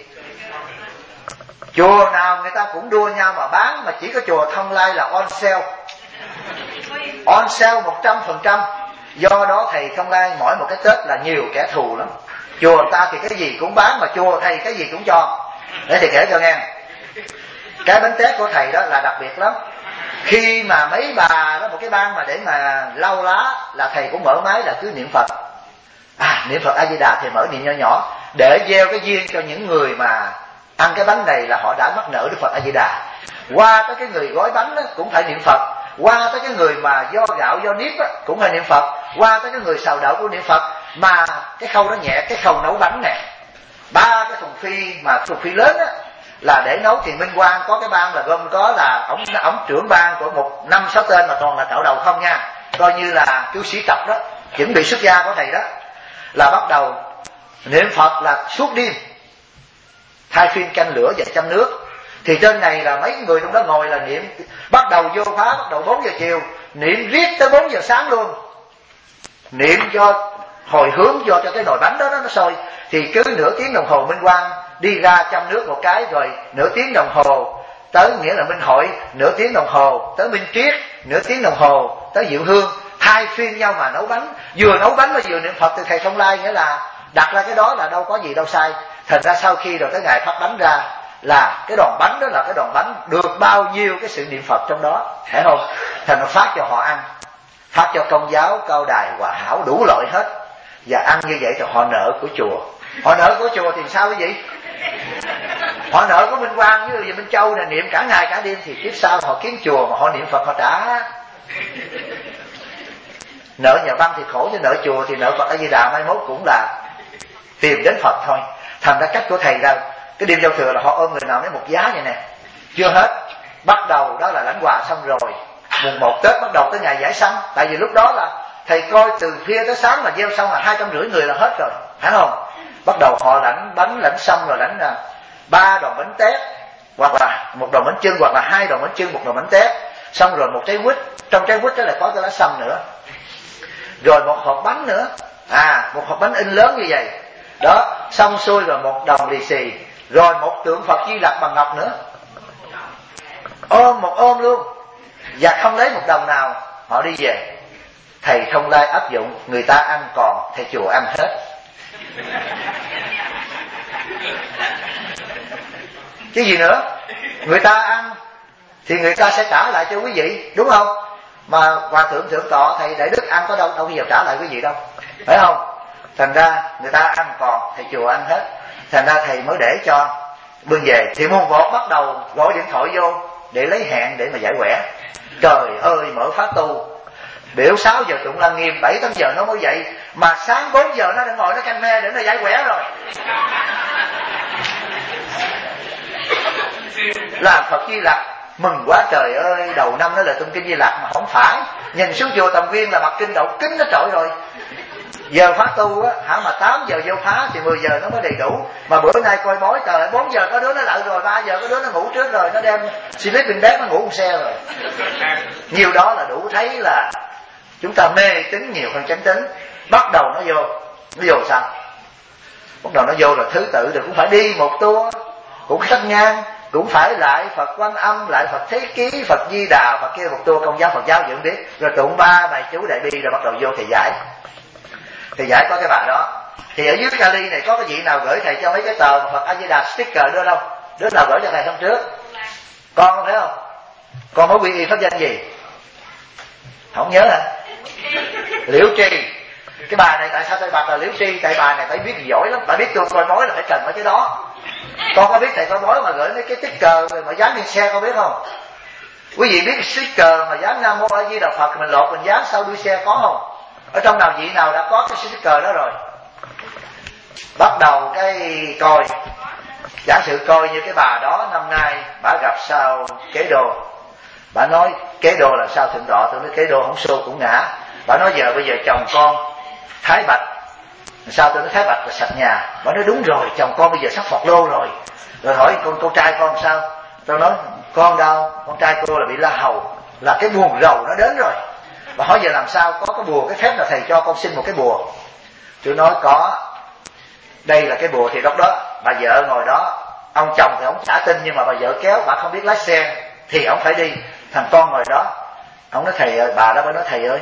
Chùa nào người ta cũng đua nhau mà bán, mà chỉ có chùa Thông Lai là on sale. On sale 100%. Do đó thầy Thông Lai mỗi một cái Tết là nhiều kẻ thù lắm. Chùa ta thì cái gì cũng bán, mà chùa thầy cái gì cũng cho. Để thầy kể cho nghe. Cái bánh tét của thầy đó là đặc biệt lắm. Khi mà mấy bà đó, một cái ban mà để mà lau lá là thầy cũng mở máy là cứ niệm Phật. Niệm Phật A Di Đà thì mở niệm nhỏ nhỏ để gieo cái duyên cho những người mà ăn cái bánh này là họ đã mắc nợ Đức Phật A Di Đà. Qua tới cái người gói bánh đó, cũng phải niệm Phật. Qua tới cái người mà do gạo do nếp đó, cũng phải niệm Phật. Qua tới cái người xào đậu cũng niệm Phật. Mà cái khâu đó nhẹ, cái khâu nấu bánh nè, 3 cái thùng phi mà thùng phi lớn á là để nấu. Thì Minh Quang có cái ban là gồm có là ổng trưởng ban của 5-6 tên mà toàn là cạo đầu không nha, coi như là chú sĩ tập đó, chuẩn bị xuất gia của thầy đó, là bắt đầu niệm Phật là suốt đêm, thay phiên canh lửa và châm nước. Thì trên này là mấy người trong đó ngồi là niệm, bắt đầu vô phá, bắt đầu 4 giờ chiều niệm riết tới 4 giờ sáng luôn, niệm cho hồi hướng cho cái nồi bánh đó nó sôi. Thì cứ nửa tiếng đồng hồ Minh Quang đi ra châm nước một cái, rồi nửa tiếng đồng hồ tới nghĩa là Minh Hội, nửa tiếng đồng hồ tới Minh Triết, nửa tiếng đồng hồ tới Diệu Hương, thay phiên nhau mà nấu bánh. Vừa nấu bánh mà vừa niệm Phật. Thì thầy Thông Lai nghĩa là đặt ra cái đó là đâu có gì đâu sai. Thành ra sau khi rồi tới ngày phát bánh ra là cái đòn bánh đó là cái đòn bánh được bao nhiêu cái sự niệm Phật trong đó, phải không? Thành nó phát cho họ ăn, phát cho Công giáo, Cao Đài, Hòa Hảo đủ loại hết. Và ăn như vậy thì họ nợ của chùa. Họ nợ của chùa thì sao quý vị? Họ nợ của Minh Quang với Minh Châu này niệm cả ngày cả đêm, thì kiếp sau họ kiếm chùa mà họ niệm Phật họ trả. Nợ nhà băng thì khổ, chứ nợ chùa thì nợ Phật A Di Đà mai mốt cũng là tìm đến Phật thôi. Thành ra cách của thầy đâu, cái đêm giao thừa là họ ôm người nào lấy một giá vậy nè. Chưa hết, bắt đầu đó là lãnh quà xong rồi, mùng 1 Tết bắt đầu tới ngày giải sanh. Tại vì lúc đó là thầy coi từ khuya tới sáng mà gieo xong là 250 người là hết rồi, phải không? Bắt đầu họ lãnh bánh lãnh xong rồi lãnh 3 đòn bánh tét, hoặc là 1 đòn bánh chưng, hoặc là 2 đòn bánh chưng, 1 đòn bánh tét, xong rồi 1 trái quýt, trong trái quýt đó là có cái lá sâm nữa, rồi 1 hộp bánh nữa, 1 hộp bánh in lớn như vậy đó, xong xuôi rồi 1 đồng lì xì, rồi 1 tượng Phật Di Lặc bằng ngọc nữa, ôm 1 ôm luôn, và không lấy 1 đồng nào. Họ đi về. Thầy Thông Lai áp dụng, người ta ăn còn, thầy chùa ăn hết. Chứ gì nữa, người ta ăn thì người ta sẽ trả lại cho quý vị, đúng không? Mà Hòa Thượng Thượng Tọa thầy Đại Đức ăn có đâu bao giờ trả lại quý vị đâu, phải không? Thành ra người ta ăn còn, thầy chùa ăn hết. Thành ra thầy mới để cho bưng về. Thì Môn Vọt bắt đầu gọi điện thoại vô để lấy hẹn để mà giải quẻ. Trời ơi, mở pháp tu, biểu 6 giờ tụng Lăng Nghiêm, 7-8 giờ nó mới dậy, mà sáng 4 giờ nó đã ngồi nó canh me để nó giải quẻ rồi. Làm Phật Di Lặc mừng quá trời ơi, đầu năm nó là tụng kinh Di Lặc mà không phải, nhìn xuống chùa Tầm Viên là mặt kinh đậu kính nó trội rồi. Giờ phát tu á, hả, mà 8 giờ vô phá thì 10 giờ nó mới đầy đủ. Mà bữa nay coi bói trời, 4 giờ có đứa nó lại rồi, 3 giờ có đứa nó ngủ trước rồi, nó đem sleeping bag nó ngủ một xe rồi. Nhiều đó là đủ thấy là chúng ta mê tín nhiều hơn chánh tín. Bắt đầu nó vô sao? Bắt đầu nó vô rồi thứ tự rồi cũng phải đi một tour, cũng thắp nhang, cũng phải lại Phật Quan Âm, lại Phật Thế Ký, Phật Di Đà, Phật kia một tour Công giáo Phật giáo dưỡng biết, rồi tụng 3 bài chú Đại Bi rồi bắt đầu vô thầy giải. Thầy giải có cái bài đó. Thì ở dưới Kali này có cái vị nào gửi thầy cho mấy cái tờ Phật A Di Đà sticker đưa đâu? Đứa nào gửi cho thầy hôm trước? Con phải không? Con mới quy y pháp danh gì? Không nhớ hả? Liễu Tri. Cái bài này tại sao thầy bạch là Liễu Tri? Tại bài này phải biết giỏi lắm, phải biết tôi coi bói là phải cần mấy cái đó. Con có biết thầy coi bói mà gửi mấy cái sticker mà dán trên xe con biết không? Quý vị biết cái sticker mà dán Nam Mô A Di Đà Phật mình lột mình dán sau đuôi xe có không? Ở trong nào vị nào đã có cái sticker đó rồi? Bắt đầu cái coi, giả sử coi như cái bà đó năm nay bà gặp sao Kế Đô, bà nói Kế Đô là sao Thượng Tọa? Tôi nói Kế Đô không xô cũng ngã. Bà nói bây giờ chồng con Thái Bạch sao? Tôi nói Thái Bạch là sạch nhà. Bà nói đúng rồi, chồng con bây giờ sắp Phật Lô rồi. Rồi hỏi con trai con sao? Tôi nói con đâu, con trai cô là bị la hầu, là cái buồn rầu nó đến rồi. Bà hỏi giờ làm sao, có cái bùa cái phép nào thầy cho con xin một cái bùa? Tôi nói có, đây là cái bùa. Thì lúc đó bà vợ ngồi đó, ông chồng thì ông trả tin, nhưng mà bà vợ kéo, bà không biết lái xe thì ông phải đi. Thằng con ngồi đó, ông nói thầy ơi, bà đó bà nói thầy ơi,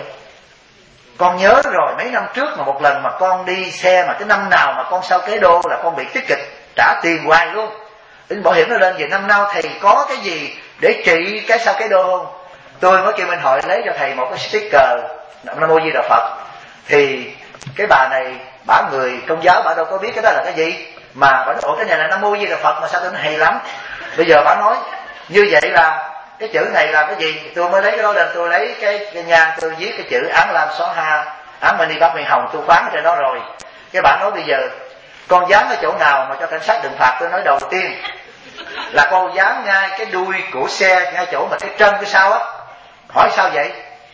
con nhớ rồi mấy năm trước mà một lần mà con đi xe mà cái năm nào mà con sau Kế Đô là con bị tích kịch, trả tiền hoài luôn, đến bảo hiểm nó lên. Về năm nào thầy có cái gì để trị cái sau Kế Đô không? Tôi mới kêu Minh Hội lấy cho thầy một cái sticker Nam Mô Di Đà Phật. Thì cái bà này, bả người Công giáo, bả đâu có biết cái đó là cái gì, mà bả nói ủa cái này là Nam Mô Di Đà Phật mà sao tôi nói hay lắm. Bây giờ bả nói như vậy là cái chữ này là cái gì? Tôi mới lấy cái đó lên, tôi lấy cái nhang, tôi viết cái chữ Án Lam Xóa Ha, Án Mani Bắc Miền Hồng, tôi phán trên đó rồi. Cái bạn nói bây giờ con dán ở chỗ nào mà cho cảnh sát đừng phạt? Tôi nói đầu tiên là con dán ngay cái đuôi của xe, ngay chỗ mà cái chân cái sau á. Hỏi sao vậy?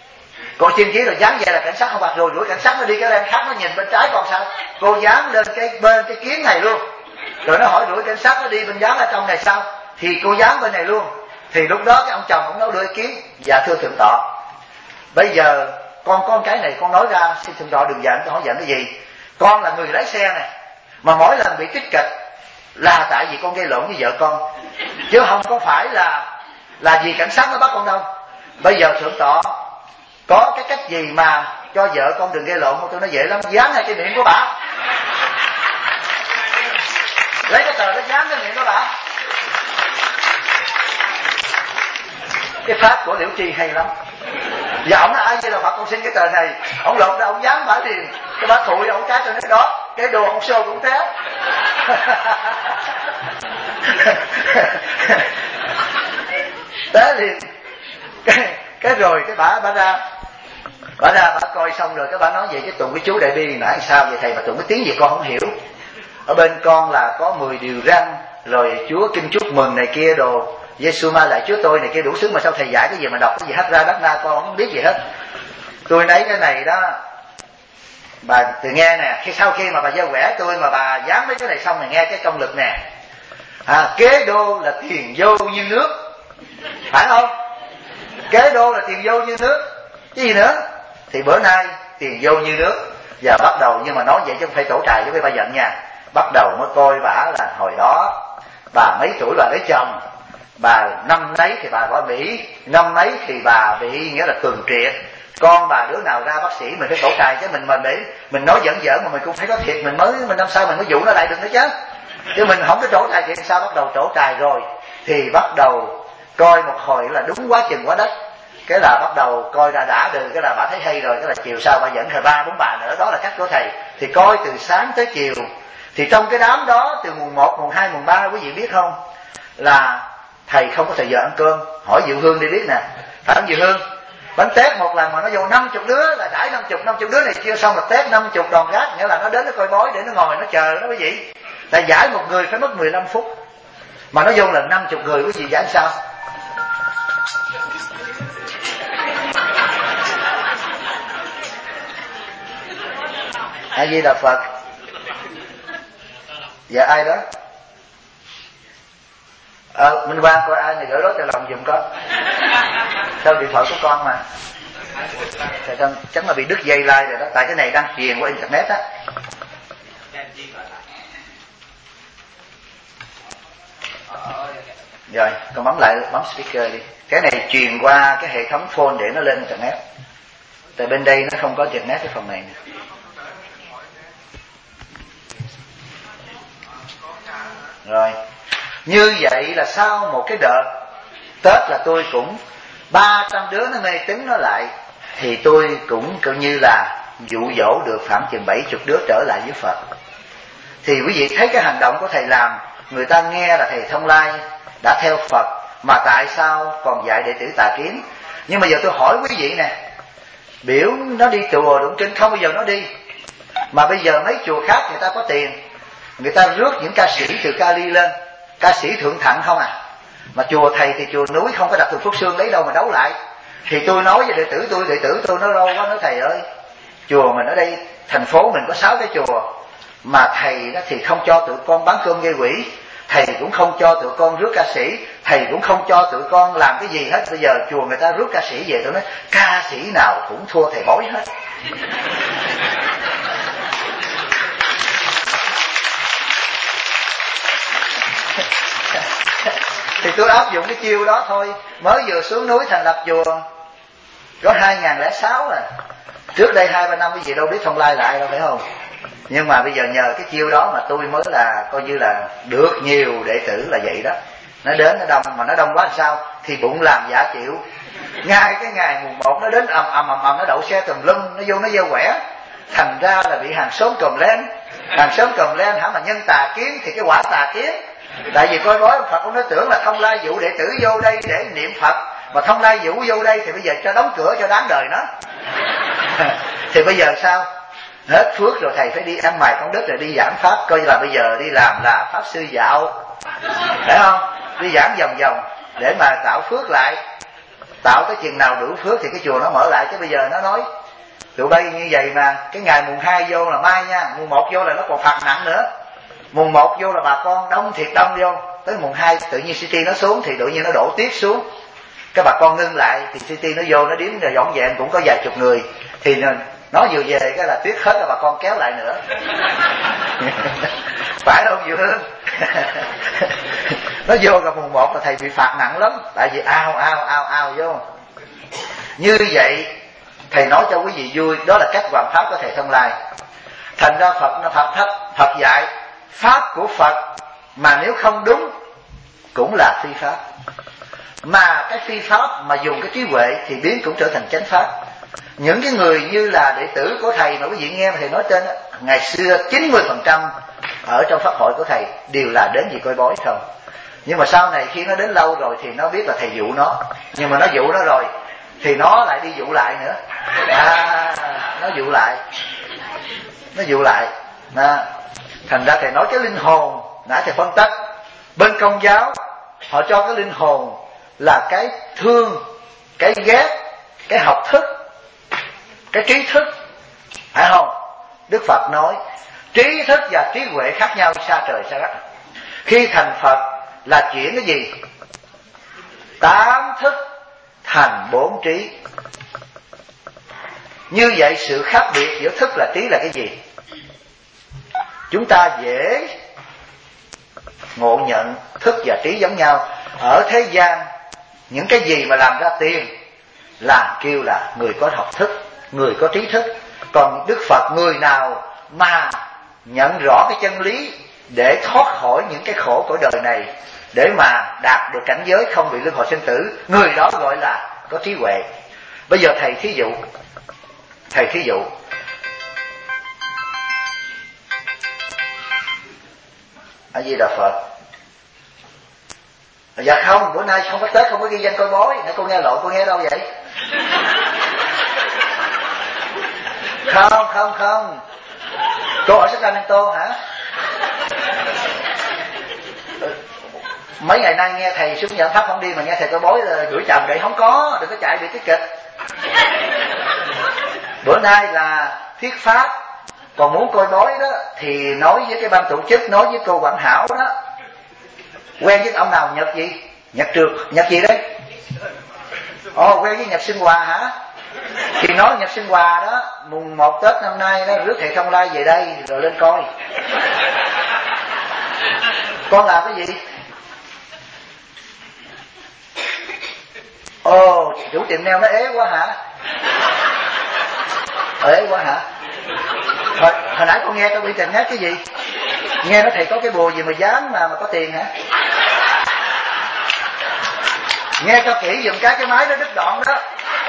Cô chiên chí rồi dán vậy là cảnh sát không phạt rồi, đuổi cảnh sát nó đi cái bên khác nó nhìn bên trái con sao? Cô dán lên cái bên cái kiến này luôn. Rồi nó hỏi đuổi cảnh sát nó đi bên dán ở trong này sao? Thì cô dán bên này luôn. Thì lúc đó cái ông chồng cũng nói đưa ý kiến, dạ thưa Thượng Tọa, bây giờ con cái này con nói ra, xin Thượng Tọa đừng giận. Tôi hỏi giận cái gì? Con là người lái xe này, mà mỗi lần bị tích kịch là tại vì con gây lộn với vợ con, chứ không có phải là vì cảnh sát nó bắt con đâu. Bây giờ Thượng Tọa có cái cách gì mà cho vợ con đừng gây lộn không? Tôi nói dễ lắm, dán ngay cái miệng của bà, lấy cái tờ đó dán cái miệng của bà. Cái pháp của Liễu Tri hay lắm. Và ổng nói ai vậy là Phật con xin cái tờ này, ổng lột ra ổng dán bả liền. Cái bả thụi ổng cái tôi nói đó, cái đồ ông show cũng thế. Thế liền cái rồi cái bả ra bả coi xong rồi cái bả nói vậy chứ tụng cái chú Đại Bi nãy sao vậy thầy, mà tụng cái tiếng gì con không hiểu. Ở bên con là có 10 điều răn, rồi Chúa kinh chúc mừng này kia đồ, Giê-xu ma lại Chúa tôi này kia đủ thứ, mà sao thầy giải cái gì mà đọc cái gì hết ra đất na con không biết gì hết. Tôi lấy cái này đó bà từ nghe nè, sau khi mà bà gieo quẻ tôi mà bà dán mấy cái này xong rồi nghe cái công lực nè. Kế đô là tiền vô như nước, phải không? Kế đô là tiền vô như nước, cái gì nữa? Thì bữa nay tiền vô như nước. Giờ bắt đầu, nhưng mà nói vậy chứ không phải trổ tài với bà giận nha. Bắt đầu mới coi bả là hồi đó bà mấy tuổi bà lấy chồng, bà năm nấy thì bà qua Mỹ, năm nấy thì bà bị nghĩa là tuần triệt. Con bà đứa nào ra bác sĩ mình phải trổ tài chứ, mình để mình nói giỡn giỡn mà mình cũng phải có thiệt, mình năm sau mình mới dụ nó lại được nữa chứ mình không có trổ tài thiệt sao? Bắt đầu trổ tài rồi thì bắt đầu coi một hồi là đúng quá chừng quá đất, cái là bắt đầu coi ra đã được, cái là bà thấy hay rồi, cái là chiều sau bà dẫn thầy 3-4 bà nữa, đó là cách của thầy. Thì coi từ sáng tới chiều, thì trong cái đám đó từ mùng 1, mùng 2, mùng 3 quý vị biết không, là thầy không có thời giờ ăn cơm. Hỏi Diệu Hương đi biết nè, phải không Diệu Hương? Bánh tét một lần mà nó vô 50 đứa, là đãi 50 đứa này chưa xong là tét 50 đòn gác, nghĩa là nó đến nó coi bói để nó ngồi nó chờ đó quý vị. Là giải một người phải mất 15 phút, mà nó vô là 50 người, quý vị giải sao? A Di Đà Phật. Dạ ai đó? Minh Quang coi ai này gửi đó cho lòng dùm con. Sao điện thoại của con mà thầy con chắc là bị đứt dây like rồi đó, tại cái này đang truyền qua internet á. Rồi con bấm speaker đi. Cái này truyền qua cái hệ thống phone để nó lên internet, tại bên đây nó không có internet cái phòng này nè. Rồi như vậy là sau một cái đợt Tết là tôi cũng 300 đứa nó mê tín nó lại, thì tôi cũng coi như là dụ dỗ được khoảng chừng 70 đứa trở lại với Phật. Thì quý vị thấy cái hành động của thầy làm, người ta nghe là thầy Thông Lai đã theo Phật, mà tại sao còn dạy đệ tử tà kiến? Nhưng mà giờ tôi hỏi quý vị nè, biểu nó đi chùa đụng kinh không bao giờ nó đi, mà bây giờ mấy chùa khác người ta có tiền, người ta rước những ca sĩ từ Cali lên, ca sĩ thượng thặng không à. Mà chùa thầy thì chùa núi không có đặt từ Phước Sương lấy đâu mà đấu lại. Thì tôi nói với đệ tử tôi nó lâu quá, nói thầy ơi, chùa mình ở đây thành phố mình có 6 cái chùa, mà thầy đó thì không cho tụi con bán cơm gây quỹ, thầy cũng không cho tụi con rước ca sĩ, thầy cũng không cho tụi con làm cái gì hết. Bây giờ chùa người ta rước ca sĩ về, tôi nói ca sĩ nào cũng thua thầy bói hết. Thì tôi áp dụng cái chiêu đó thôi. Mới vừa xuống núi thành lập chùa có 2006 à. Trước đây 2-3 năm cái gì đâu biết Thông Lai lại đâu, phải không? Nhưng mà bây giờ nhờ cái chiêu đó mà tôi mới là coi như là được nhiều đệ tử là vậy đó. Nó đến nó đông, mà nó đông quá làm sao? Thì bụng làm giả chịu. Ngay cái ngày mùng 1 nó đến ầm nó đậu xe tùm lum, nó vô nó gieo quẻ. Thành ra là bị hàng xóm còm lên. Hàng xóm còm lên hả, mà nhân tà kiến thì cái quả tà kiến. Tại vì coi bói Phật cũng nói tưởng là Thông Lai dụ đệ tử vô đây để niệm Phật, mà Thông Lai dụ vô đây thì bây giờ cho đóng cửa cho đáng đời nó. Thì bây giờ sao? Hết phước rồi thầy phải đi ăn mày con đất rồi đi giảng pháp, coi như là bây giờ đi làm là pháp sư dạo, phải không? Đi giảng vòng vòng để mà tạo phước lại, tạo cái chừng nào đủ phước thì cái chùa nó mở lại. Chứ bây giờ nó nói tụi bay như vậy mà cái ngày mùng 2 vô là mai nha, mùng 1 vô là nó còn phạt nặng nữa. Mùng 1 vô là bà con đông thiệt đông vô, tới mùng 2 tự nhiên City nó xuống thì tự nhiên nó đổ tuyết xuống, các bà con ngưng lại thì City nó vô nó điếm rồi dọn dẹp cũng có vài chục người, thì nó vừa về cái là tuyết hết rồi bà con kéo lại nữa. Phải không Diệu Hương? Nó vô gặp mùng 1 là thầy bị phạt nặng lắm, tại vì ao vô. Như vậy thầy nói cho quý vị vui, đó là cách hoàn pháp của thầy Thông Lai. Thành ra Phật dạy pháp của Phật mà nếu không đúng cũng là phi pháp, mà cái phi pháp mà dùng cái trí huệ thì biến cũng trở thành chánh pháp. Những cái người như là đệ tử của thầy mà quý vị nghe mà thầy nói tên, ngày xưa 90% ở trong pháp hội của thầy đều là đến vì coi bói không. Nhưng mà sau này khi nó đến lâu rồi thì nó biết là thầy dụ nó, nhưng mà nó dụ nó rồi thì nó lại đi dụ lại nữa. Nó dụ lại. Thành ra thầy nói cái linh hồn, nãy thầy phân tích, bên Công giáo họ cho cái linh hồn là cái thương, cái ghét, cái học thức, cái trí thức, phải không? Đức Phật nói trí thức và trí huệ khác nhau xa trời xa đất. Khi thành Phật là chuyển cái gì? 8 thức thành 4 trí. Như vậy sự khác biệt giữa thức là trí là cái gì? Chúng ta dễ ngộ nhận thức và trí giống nhau. Ở thế gian, những cái gì mà làm ra tiền là kêu là người có học thức, người có trí thức. Còn Đức Phật, người nào mà nhận rõ cái chân lý để thoát khỏi những cái khổ của đời này, để mà đạt được cảnh giới không bị luân hồi sinh tử, người đó gọi là có trí huệ. Bây giờ thầy thí dụ A Di Đà Phật. Dạ không, bữa nay không có Tết, không có ghi danh coi bói. Nãy cô nghe lộn, cô nghe đâu vậy? Không. Cô ở Sacramento hả? Mấy ngày nay nghe thầy xuống nhận pháp không đi, mà nghe thầy coi bói là gửi chồng vậy. Không có, đừng có chạy bị cái kịch. Bữa nay là thuyết pháp. Còn muốn coi bói đó thì nói với cái ban tổ chức, nói với cô Quảng Hảo đó. Quen với ông nào Nhật gì? Nhật gì đấy? Quen với Nhật Sinh Hòa hả? Thì nói Nhật Sinh Hòa đó, mùng 1 Tết năm nay đó, rước thầy Thông Lai về đây rồi lên coi. Con làm cái gì? Chủ tiệm nail nó ế quá hả? Ế quá hả? Hồi nãy con nghe trong internet cái gì? Nghe nói thầy có cái bùa gì mà dán mà có tiền hả? Nghe cho kỹ dùm cái máy đó đứt đoạn đó.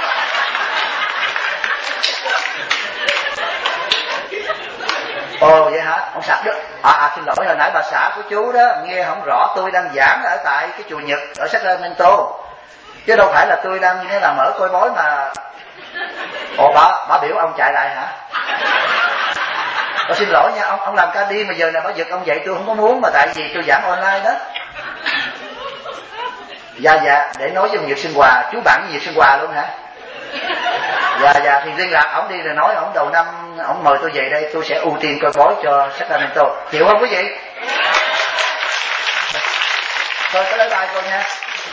Vậy hả? Ông Sạc đó. Xin lỗi, hồi nãy bà xã của chú đó nghe không rõ, tôi đang giảng ở tại cái chùa Nhật ở Sacramento, chứ đâu phải là tôi đang làm ở coi bói mà. Bà biểu ông chạy lại hả? Xin lỗi nha, ông làm ca đi mà giờ này bà giật ông dậy tôi không có muốn, mà tại vì tôi giảng online đó. Dạ, để nói với ông Nhật Sinh Hòa. Chú bạn với Nhật Sinh Hòa luôn hả? Dạ, thì liên lạc ổng đi rồi nói ổng đầu năm ổng mời tôi về đây, tôi sẽ ưu tiên coi bói cho Sacramento. Chịu không quý vị? Thôi có lấy tay coi nha.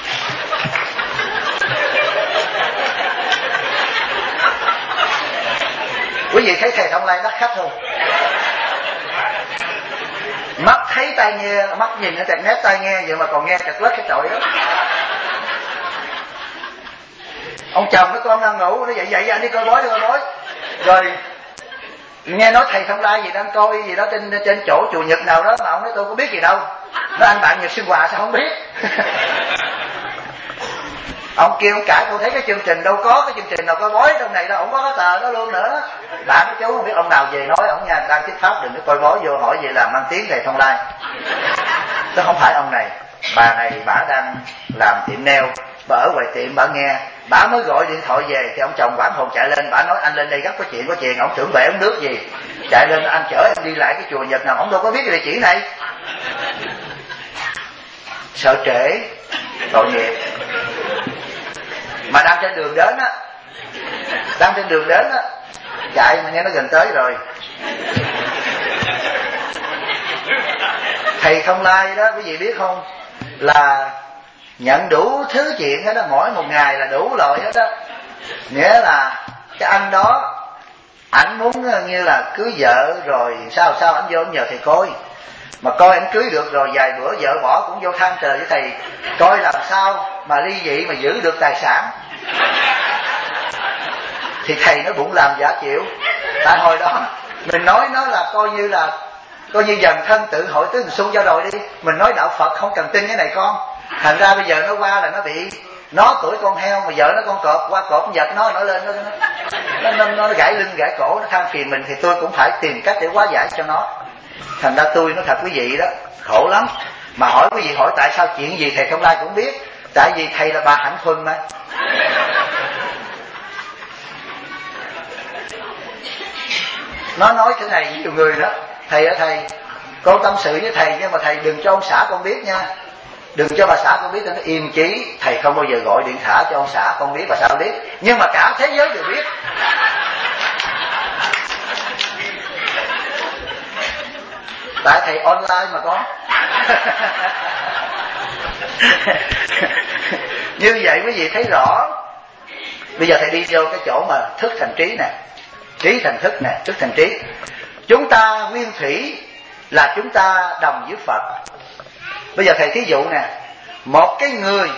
Quý vị thấy thầy Thông Lai đắt khách không? Mắt thấy tai nghe, mắt nhìn ở internet tai nghe vậy mà còn nghe chật lết cái trội đó. Ông chồng nó con đang ngủ, nó dậy anh đi coi bói. Rồi nghe nói thầy Thông Lai gì đang coi gì đó trên chỗ chùa Nhật nào đó, mà ông nói tôi có biết gì đâu. Nó anh bạn Nhật Sinh Hòa sao không biết? Ông kêu ông cãi, tôi thấy cái chương trình đâu có cái chương trình nào coi bói trong này đâu, ông có cái tờ đó luôn nữa. Bạn của chú không biết ông nào về nói ông nha, đang thuyết pháp đừng có coi bói vô hỏi vậy là mang tiếng thầy Thông Lai. Chứ không phải ông này. Bà này bà đang làm tiệm nail, bà ở ngoài tiệm bà nghe, bà mới gọi điện thoại về thì ông chồng quảng hồn chạy lên, bà nói anh lên đây gấp có chuyện, ông tưởng bể ông nước gì, chạy lên anh chở em đi lại cái chùa Nhật nào, ông đâu có biết cái địa chỉ này. Sợ trễ, tội nghiệp. Mà đang trên đường đến á, chạy mà nghe nó gần tới rồi. Thầy Thông Lai đó quý vị biết không, là nhận đủ thứ chuyện hết đó, mỗi một ngày là đủ loại hết đó. Nghĩa là cái anh đó ảnh muốn như là cưới vợ rồi sao ảnh vô ảnh nhờ thầy coi, mà coi ảnh cưới được rồi vài bữa vợ bỏ cũng vô than trời với thầy, coi làm sao mà ly dị mà giữ được tài sản. Thì thầy nó bụng làm giả chịu. Tại hồi đó mình nói nó là coi như dần thân tự hội tứ mình xung cho rồi đi, mình nói đạo Phật không cần tin cái này con. Thành ra bây giờ nó qua là nó bị, nó tuổi con heo mà vợ nó con cọp, qua cọp con vật nó lên nó gãy lưng gãy cổ, nó than phiền mình, thì tôi cũng phải tìm cách để hóa giải cho nó. Thành ra tôi nói thật quý vị đó, khổ lắm. Mà hỏi quý vị hỏi tại sao chuyện gì thầy Thông Lai cũng biết, tại vì thầy là bà hạnh thuần mà. Nó nói thế này nhiều người đó, thầy con tâm sự với thầy, nhưng mà thầy đừng cho ông xã con biết nha, đừng cho bà xã con biết, nó yên chí. Thầy không bao giờ gọi điện thoại cho ông xã con biết, bà xã con biết, nhưng mà cả thế giới đều biết. Tại thầy online mà con. Như vậy quý vị thấy rõ. Bây giờ thầy đi vô cái chỗ mà thức thành trí nè, trí thành thức nè, thức thành trí. Chúng ta nguyên thủy là chúng ta đồng với Phật. Bây giờ thầy thí dụ nè, một cái người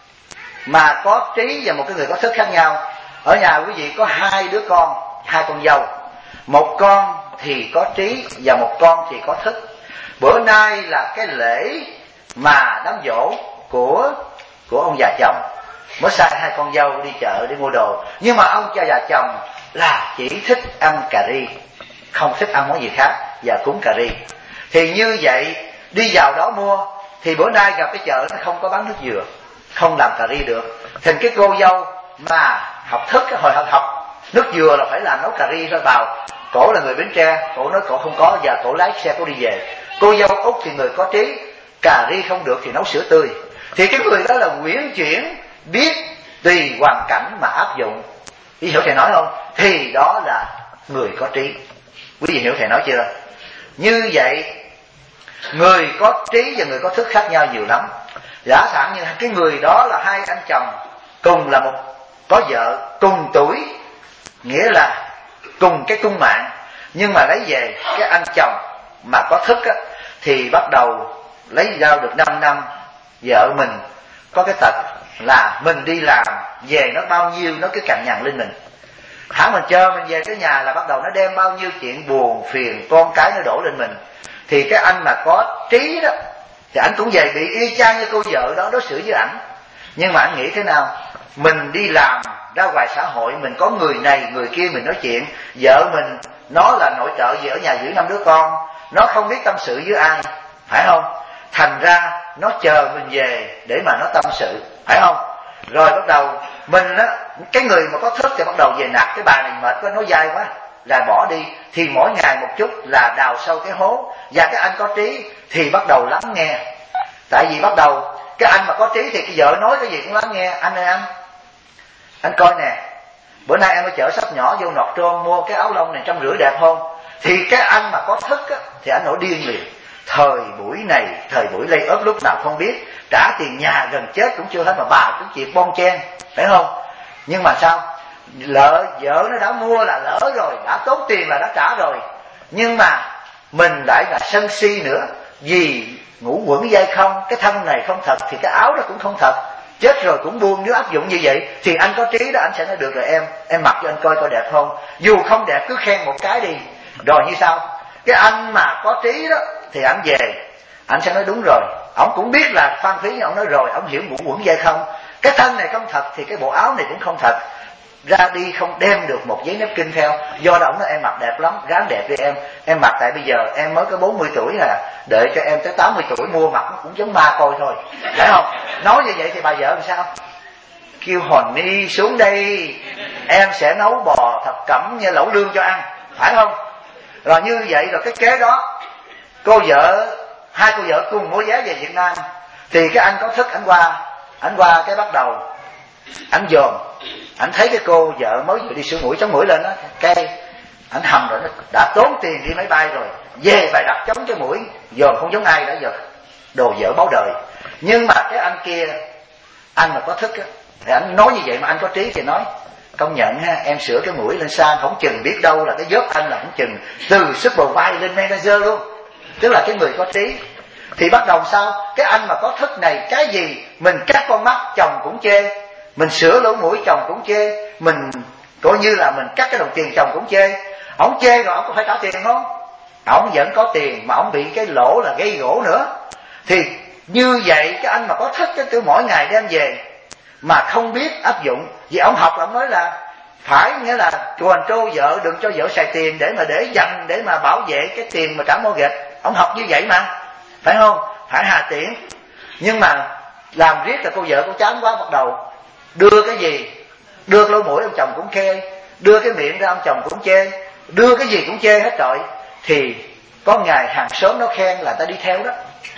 mà có trí và một cái người có thức khác nhau. Ở nhà quý vị có hai đứa con, hai con dâu. Một con thì có trí và một con thì có thức. Bữa nay là cái lễ mà đám giỗ của ông già chồng, mới sai hai con dâu đi chợ đi mua đồ. Nhưng mà ông cha già chồng là chỉ thích ăn cà ri, không thích ăn món gì khác, và cúng cà ri. Thì như vậy đi vào đó mua, thì bữa nay gặp cái chợ nó không có bán nước dừa, không làm cà ri được. Thành cái cô dâu mà học thức, cái hồi học nước dừa là phải làm nấu cà ri thôi vào. Cổ là người Bến Tre, cổ nói cổ không có, và cổ lái xe cổ đi về. Cô dâu Út thì người có trí, cà ri không được thì nấu sữa tươi. Thì cái người đó là uyển chuyển, biết tùy hoàn cảnh mà áp dụng. Quý vị hiểu thầy nói không? Thì đó là người có trí. Quý vị hiểu thầy nói chưa? Như vậy người có trí và người có thức khác nhau nhiều lắm. Giả sử như cái người đó là hai anh chồng cùng là một có vợ cùng tuổi, nghĩa là cùng cái cung mạng, nhưng mà lấy về cái anh chồng mà có thức á, thì bắt đầu lấy giao được 5 năm, vợ mình có cái tật là mình đi làm về nó bao nhiêu nó cứ cằn nhằn lên mình. Hả mình chơi mình về cái nhà là bắt đầu nó đem bao nhiêu chuyện buồn phiền con cái nó đổ lên mình. Thì cái anh mà có trí đó thì anh cũng về bị y chang như cô vợ đó đối xử với ảnh. Nhưng mà anh nghĩ thế nào? Mình đi làm ra ngoài xã hội, mình có người này người kia mình nói chuyện. Vợ mình nó là nội trợ về ở nhà giữ 5 đứa con, nó không biết tâm sự với ai, phải không? Thành ra nó chờ mình về để mà nó tâm sự, phải không? Rồi bắt đầu mình á, cái người mà có thức thì bắt đầu về nạt cái bà này mệt quá, nói dai quá là bỏ đi. Thì mỗi ngày một chút là đào sâu cái hố. Và cái anh có trí thì bắt đầu lắng nghe. Tại vì bắt đầu cái anh mà có trí thì cái vợ nói cái gì cũng lắng nghe. Anh ơi anh coi nè, bữa nay em ở chợ sắp nhỏ vô Nọt Trôn mua cái áo lông này 150 đẹp không? Thì cái anh mà có thức á, thì anh nổi điên liền. Thời buổi này, thời buổi lay ốp lúc nào không biết, trả tiền nhà gần chết cũng chưa hết mà bà cũng chịu bon chen, phải không? Nhưng mà sao? Vợ nó đã mua là lỡ rồi, đã tốn tiền là đã trả rồi. Nhưng mà mình lại là sân si nữa. Vì ngủ quẩn dây không, cái thân này không thật thì cái áo đó cũng không thật. Chết rồi cũng buông. Nếu áp dụng như vậy thì anh có trí đó, anh sẽ nói được rồi em mặc cho anh coi đẹp không? Dù không đẹp cứ khen một cái đi. Rồi như sao? Cái anh mà có trí đó thì anh về, anh sẽ nói đúng rồi. Ông cũng biết là Phan Phí, ông nói rồi, ông hiểu ngủ quẩn dây không. Cái thân này không thật thì cái bộ áo này cũng không thật. Ra đi không đem được một giấy nếp kinh theo. Do đó ông nói em mặc đẹp lắm, ráng đẹp đi em mặc, tại bây giờ em mới có 40 tuổi à, đợi cho em tới 80 tuổi mua mặc nó cũng giống ma coi thôi, phải không? Nói như vậy thì bà vợ làm sao? Kêu Hòn Ni xuống đây, em sẽ nấu bò thập cẩm như lẩu lương cho ăn, phải không? Rồi như vậy rồi cái kế đó hai cô vợ cùng mua vé về Việt Nam. Thì cái anh có thức anh qua cái bắt đầu anh dòm, anh thấy cái cô vợ mới vừa đi sửa mũi, chống mũi lên đó, cái anh hầm rồi, nó đã tốn tiền đi máy bay rồi, về bài đặt chống cái mũi, dòm không giống ai đã giờ đồ vợ báo đời. Nhưng mà cái anh kia, anh mà có thức á, thì anh nói như vậy mà anh có trí thì nói công nhận ha, em sửa cái mũi lên sang không chừng biết đâu là cái vớt anh là không chừng từ supervisor lên manager luôn, tức là cái người có trí. Thì bắt đầu sao? Cái anh mà có thức này, cái gì mình cắt con mắt chồng cũng chê, mình sửa lỗ mũi chồng cũng chê, mình coi như là mình cắt cái đồng tiền chồng cũng chê. Ông chê rồi ông có phải trả tiền không? Ông vẫn có tiền mà ông bị cái lỗ là gây gỗ nữa. Thì như vậy cái anh mà có thức cái cứ mỗi ngày đem về mà không biết áp dụng. Vì ông học là ông nói là phải, nghĩa là control vợ, đừng cho vợ xài tiền để dành để mà bảo vệ cái tiền mà trả mortgage. Ông học như vậy mà, phải không? Phải hà tiễn. Nhưng mà làm riết là cô vợ cô chán quá, bắt đầu đưa cái gì, đưa lỗ mũi ông chồng cũng chê, đưa cái miệng ra ông chồng cũng chê, đưa cái gì cũng chê hết trời. Thì có ngày hàng xóm nó khen là ta đi theo đó.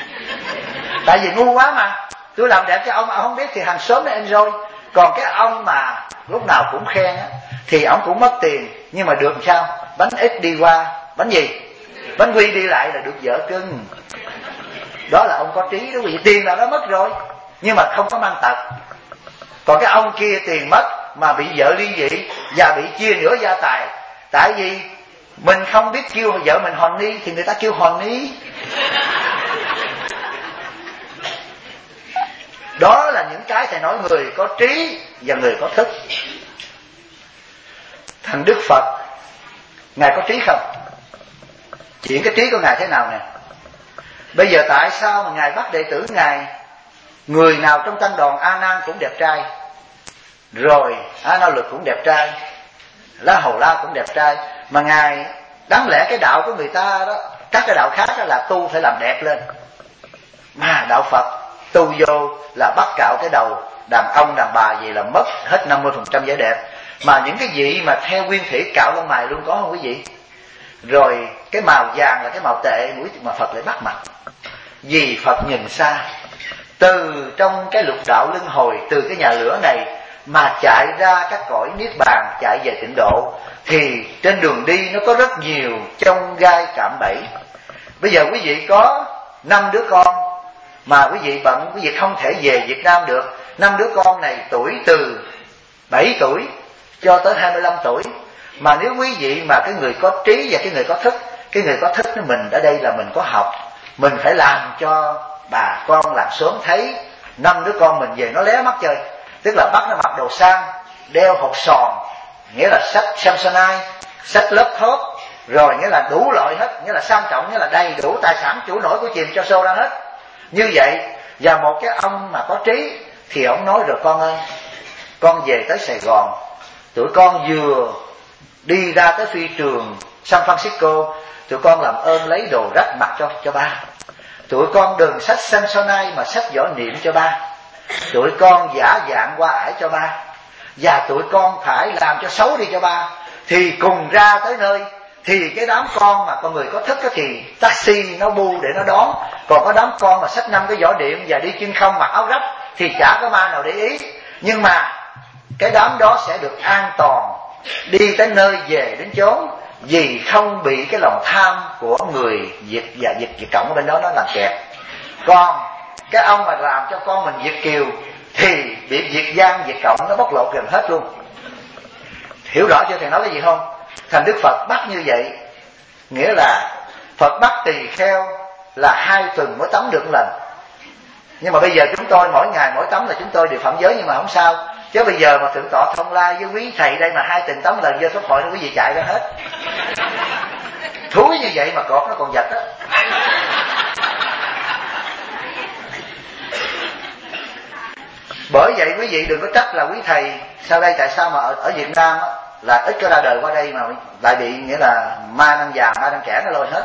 Tại vì ngu quá mà, tôi làm đẹp cho ông mà không biết thì hàng xóm nó enjoy. Còn cái ông mà lúc nào cũng khen á, thì ông cũng mất tiền. Nhưng mà được làm sao? Bánh ít đi qua, bánh gì? Bánh quy đi lại là được vợ cưng. Đó là ông có trí đó, vì tiền là nó mất rồi. nhưng mà không có mang tật. Còn cái ông kia tiền mất mà bị vợ ly dị và bị chia nửa gia tài, tại vì mình không biết kêu vợ mình hòn ni thì người ta kêu hòn ni. Đó là những cái thầy nói người có trí và người có thức. Thằng Đức Phật, Ngài có trí không? Chuyện cái trí của Ngài thế nào nè? Bây giờ tại sao mà Ngài bắt đệ tử Ngài, người nào trong tăng đoàn A Nan cũng đẹp trai, rồi A Na Lực cũng đẹp trai, La Hầu La cũng đẹp trai, mà Ngài đáng lẽ cái đạo của người ta đó, các cái đạo khác đó là tu phải làm đẹp lên, mà đạo Phật tu vô là bắt cạo cái đầu, đàn ông đàn bà gì là mất hết 50% vẻ đẹp. Mà những cái vị mà theo nguyên thủy cạo lông mày luôn có không quý vị? Rồi cái màu vàng là cái màu tệ, mũi mà Phật lại bắt mặt. Vì Phật nhìn xa, từ trong cái lục đạo luân hồi, từ cái nhà lửa này mà chạy ra các cõi niết bàn, chạy về tịnh độ, thì trên đường đi nó có rất nhiều chông gai cạm bẫy. Bây giờ quý vị có 5 đứa con mà quý vị bận, quý vị không thể về Việt Nam được. 5 đứa con này tuổi từ 7 tuổi cho tới 25 tuổi. Mà nếu quý vị mà cái người có trí và cái người có thức, cái người có thức mình ở đây là mình có học, mình phải làm cho bà con làng xóm thấy 5 đứa con mình về nó lé mắt chơi. Tức là bắt nó mặc đồ sang, đeo hột sòn, nghĩa là sách Samsonite, sách laptop, rồi nghĩa là đủ loại hết, nghĩa là sang trọng, nghĩa là đầy đủ tài sản chủ nổi của chìm cho show ra hết. Như vậy, và một cái ông mà có trí thì ông nói rồi con ơi, con về tới Sài Gòn, tụi con vừa đi ra tới phi trường San Francisco, tụi con làm ơn lấy đồ rách mặc cho ba. Tụi con đừng xách Samsonite mà xách võ niệm cho ba. Tụi con giả dạng qua ải cho ba. Và tụi con phải làm cho xấu đi cho ba. Thì cùng ra tới nơi, thì cái đám con mà con người có thức thì taxi nó bu để nó đón. Còn có đám con mà xách 5 cái võ niệm và đi chân không mặc áo rách thì chả có ma nào để ý. Nhưng mà cái đám đó sẽ được an toàn đi tới nơi về đến chốn, vì không bị cái lòng tham của người Việt và Việt Cộng ở bên đó nó làm kẹt. Còn cái ông mà làm cho con mình Việt kiều thì bị Việt Giang, Việt Cộng nó bóc lột gần hết luôn. Hiểu rõ chưa thầy nói cái gì không? Thành Đức Phật bắt như vậy, nghĩa là Phật bắt tỳ kheo là 2 tuần mới tắm được một lần. Nhưng mà bây giờ chúng tôi mỗi ngày mỗi tắm là chúng tôi đều phạm giới, nhưng mà không sao. Chứ bây giờ mà Thượng tọa Thông Lai với quý thầy đây mà 2 tuần tắm lần vô pháp hội nó quý vị chạy ra hết. Thúi như vậy mà cọp nó còn giật á. Bởi vậy quý vị đừng có trách là quý thầy sau đây tại sao mà ở Việt Nam á, là ít có ra đời qua đây mà lại bị nghĩa là ma năng già ma năng trẻ nó lôi hết.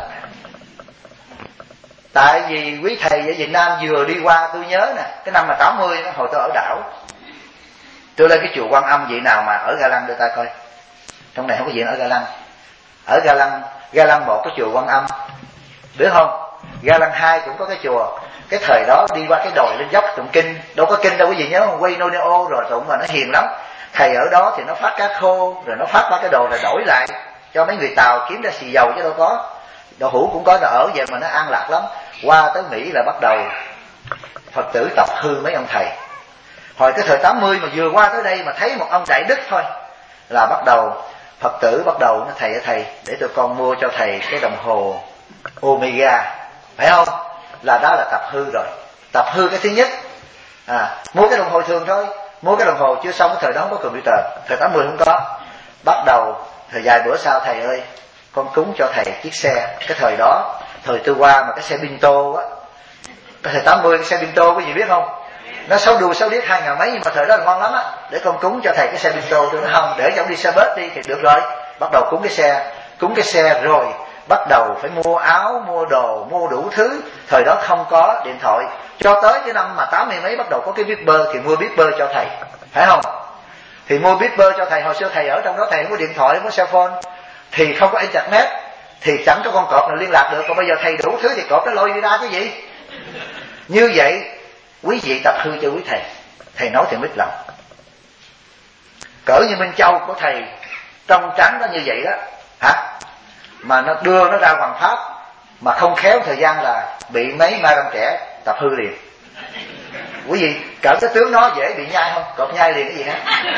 Tại vì quý thầy ở Việt Nam vừa đi qua, tôi nhớ nè, cái năm mà 80 hồi tôi ở đảo, tôi lên cái chùa Quan Âm. Vị nào mà ở Ga Lăng đưa tay coi, trong này không có gì ở Ga Lăng. Ở Ga Lăng 1 có chùa Quan Âm, biết không? Ga Lăng 2 cũng có cái chùa. Cái thời đó đi qua cái đồi lên dốc tụng kinh, đâu có kinh đâu quý vị nhớ không? Quay nô rồi tụng mà nó hiền lắm. Thầy ở đó thì nó phát cá khô, rồi nó phát ba cái đồ rồi đổi lại cho mấy người Tàu kiếm ra xì dầu chứ đâu có. Đậu hũ cũng có, nó ở vậy mà nó an lạc lắm. Qua tới Mỹ là bắt đầu Phật tử tập hư mấy ông thầy. Hồi cái thời 80 mà vừa qua tới đây mà thấy một ông Đại Đức thôi là bắt đầu Phật tử bắt đầu nó thầy để tụi con mua cho thầy cái đồng hồ Omega, phải không? Là đó là tập hư rồi. Tập hư cái thứ nhất, mua cái đồng hồ thường thôi, mua cái đồng hồ chưa xong. Cái thời đó không có computer, thời 80 không có. Bắt đầu thời vài bữa sau thầy ơi, con cúng cho thầy chiếc xe. Cái thời đó, thời tôi qua mà cái xe Pinto á, cái thời 80 cái xe Pinto quý vị biết không? Nó xấu đuôi xấu điếc 2.000 mấy, nhưng mà thời đó là ngon lắm á. Để con cúng cho thầy cái xe Pinto. Tôi nói không, để cho ông đi xe bus đi thì được rồi. Bắt đầu cúng cái xe rồi bắt đầu phải mua áo, mua đồ, mua đủ thứ. Thời đó không có điện thoại. Cho tới cái năm mà 80 mấy bắt đầu có cái Viber thì mua Viber cho thầy, phải không? Thì mua Viber cho thầy. Hồi xưa thầy ở trong đó thầy không có điện thoại, không có cell phone, thì không có internet, thì chẳng có con cọp nào liên lạc được. Còn bây giờ thầy đủ thứ thì cọp nó lôi đi ra cái gì. Như vậy quý vị tập hư cho quý thầy. Thầy nói thì mít lòng. Cỡ như Minh Châu của thầy trong trắng đó như vậy đó hả, mà nó đưa nó ra Hoàng Pháp mà không khéo thời gian là bị mấy ma răng trẻ tập hư liền. Quý vị cỡ cái tướng nó dễ bị nhai không? Cọp nhai liền cái gì hả?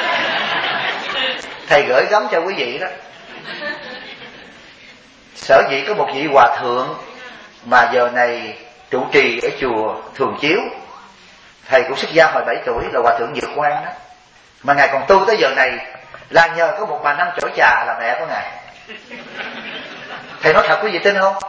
Thầy gửi gắm cho quý vị đó. Sở dĩ có một vị hòa thượng mà giờ này trụ trì ở chùa Thường Chiếu, thầy cũng xuất gia hồi 7 tuổi, là hòa thượng Nhược Quang đó, mà ngài còn tu tới giờ này là nhờ có một bà Năm Chổi Trà là mẹ của ngài. Thầy nói thật quý vị tin không?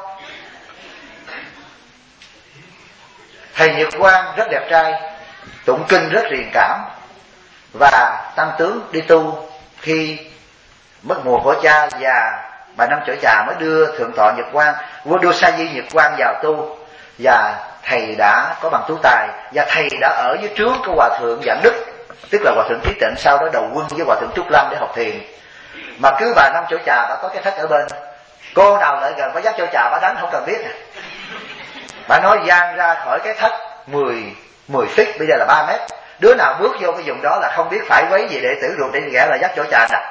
Thầy Nhược Quang rất đẹp trai, tụng kinh rất truyền cảm, và tăng tướng đi tu khi mất mùa của cha, và bà Năm Chổi Trà mới đưa thượng tọa Nhược Quang, đưa Sa Di Nhược Quang vào tu, và thầy đã có bằng tú tài, và thầy đã ở dưới trướng của hòa thượng Giảng Đức, tức là hòa thượng Trí Tịnh, sau đó đầu quân với hòa thượng Trúc Lâm để học thiền. Mà cứ bà Năm Chổi Trà bà có cái thất ở bên, cô nào lại gần bà dắt Chổi Trà bà đánh không cần biết. Bà nói gian ra khỏi cái thất 10 feet, bây giờ là 3 mét, đứa nào bước vô cái vùng đó là không biết phải quấy gì đệ tử ruột để ghẻ là dắt Chổi Trà nè.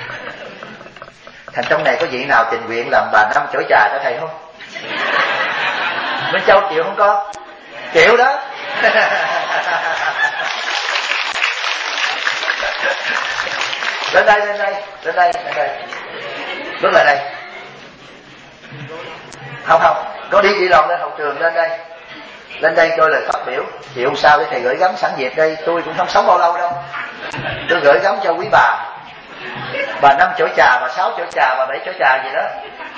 Thành trong này có vị nào tình nguyện làm bà Năm Chổi Trà cho thầy không? Minh Châu chịu không con? Chịu đó. Lên đây bước lại đây. Không, có đi lòn lên hậu trường, lên đây coi lời phát biểu. Chịu không sao, để thầy gửi gắm sẵn việc đây, tôi cũng không sống bao lâu đâu. Tôi gửi gắm cho quý bà Năm Chổi Trà, bà 6 Chổi Trà, bà 7 Chổi Trà gì đó.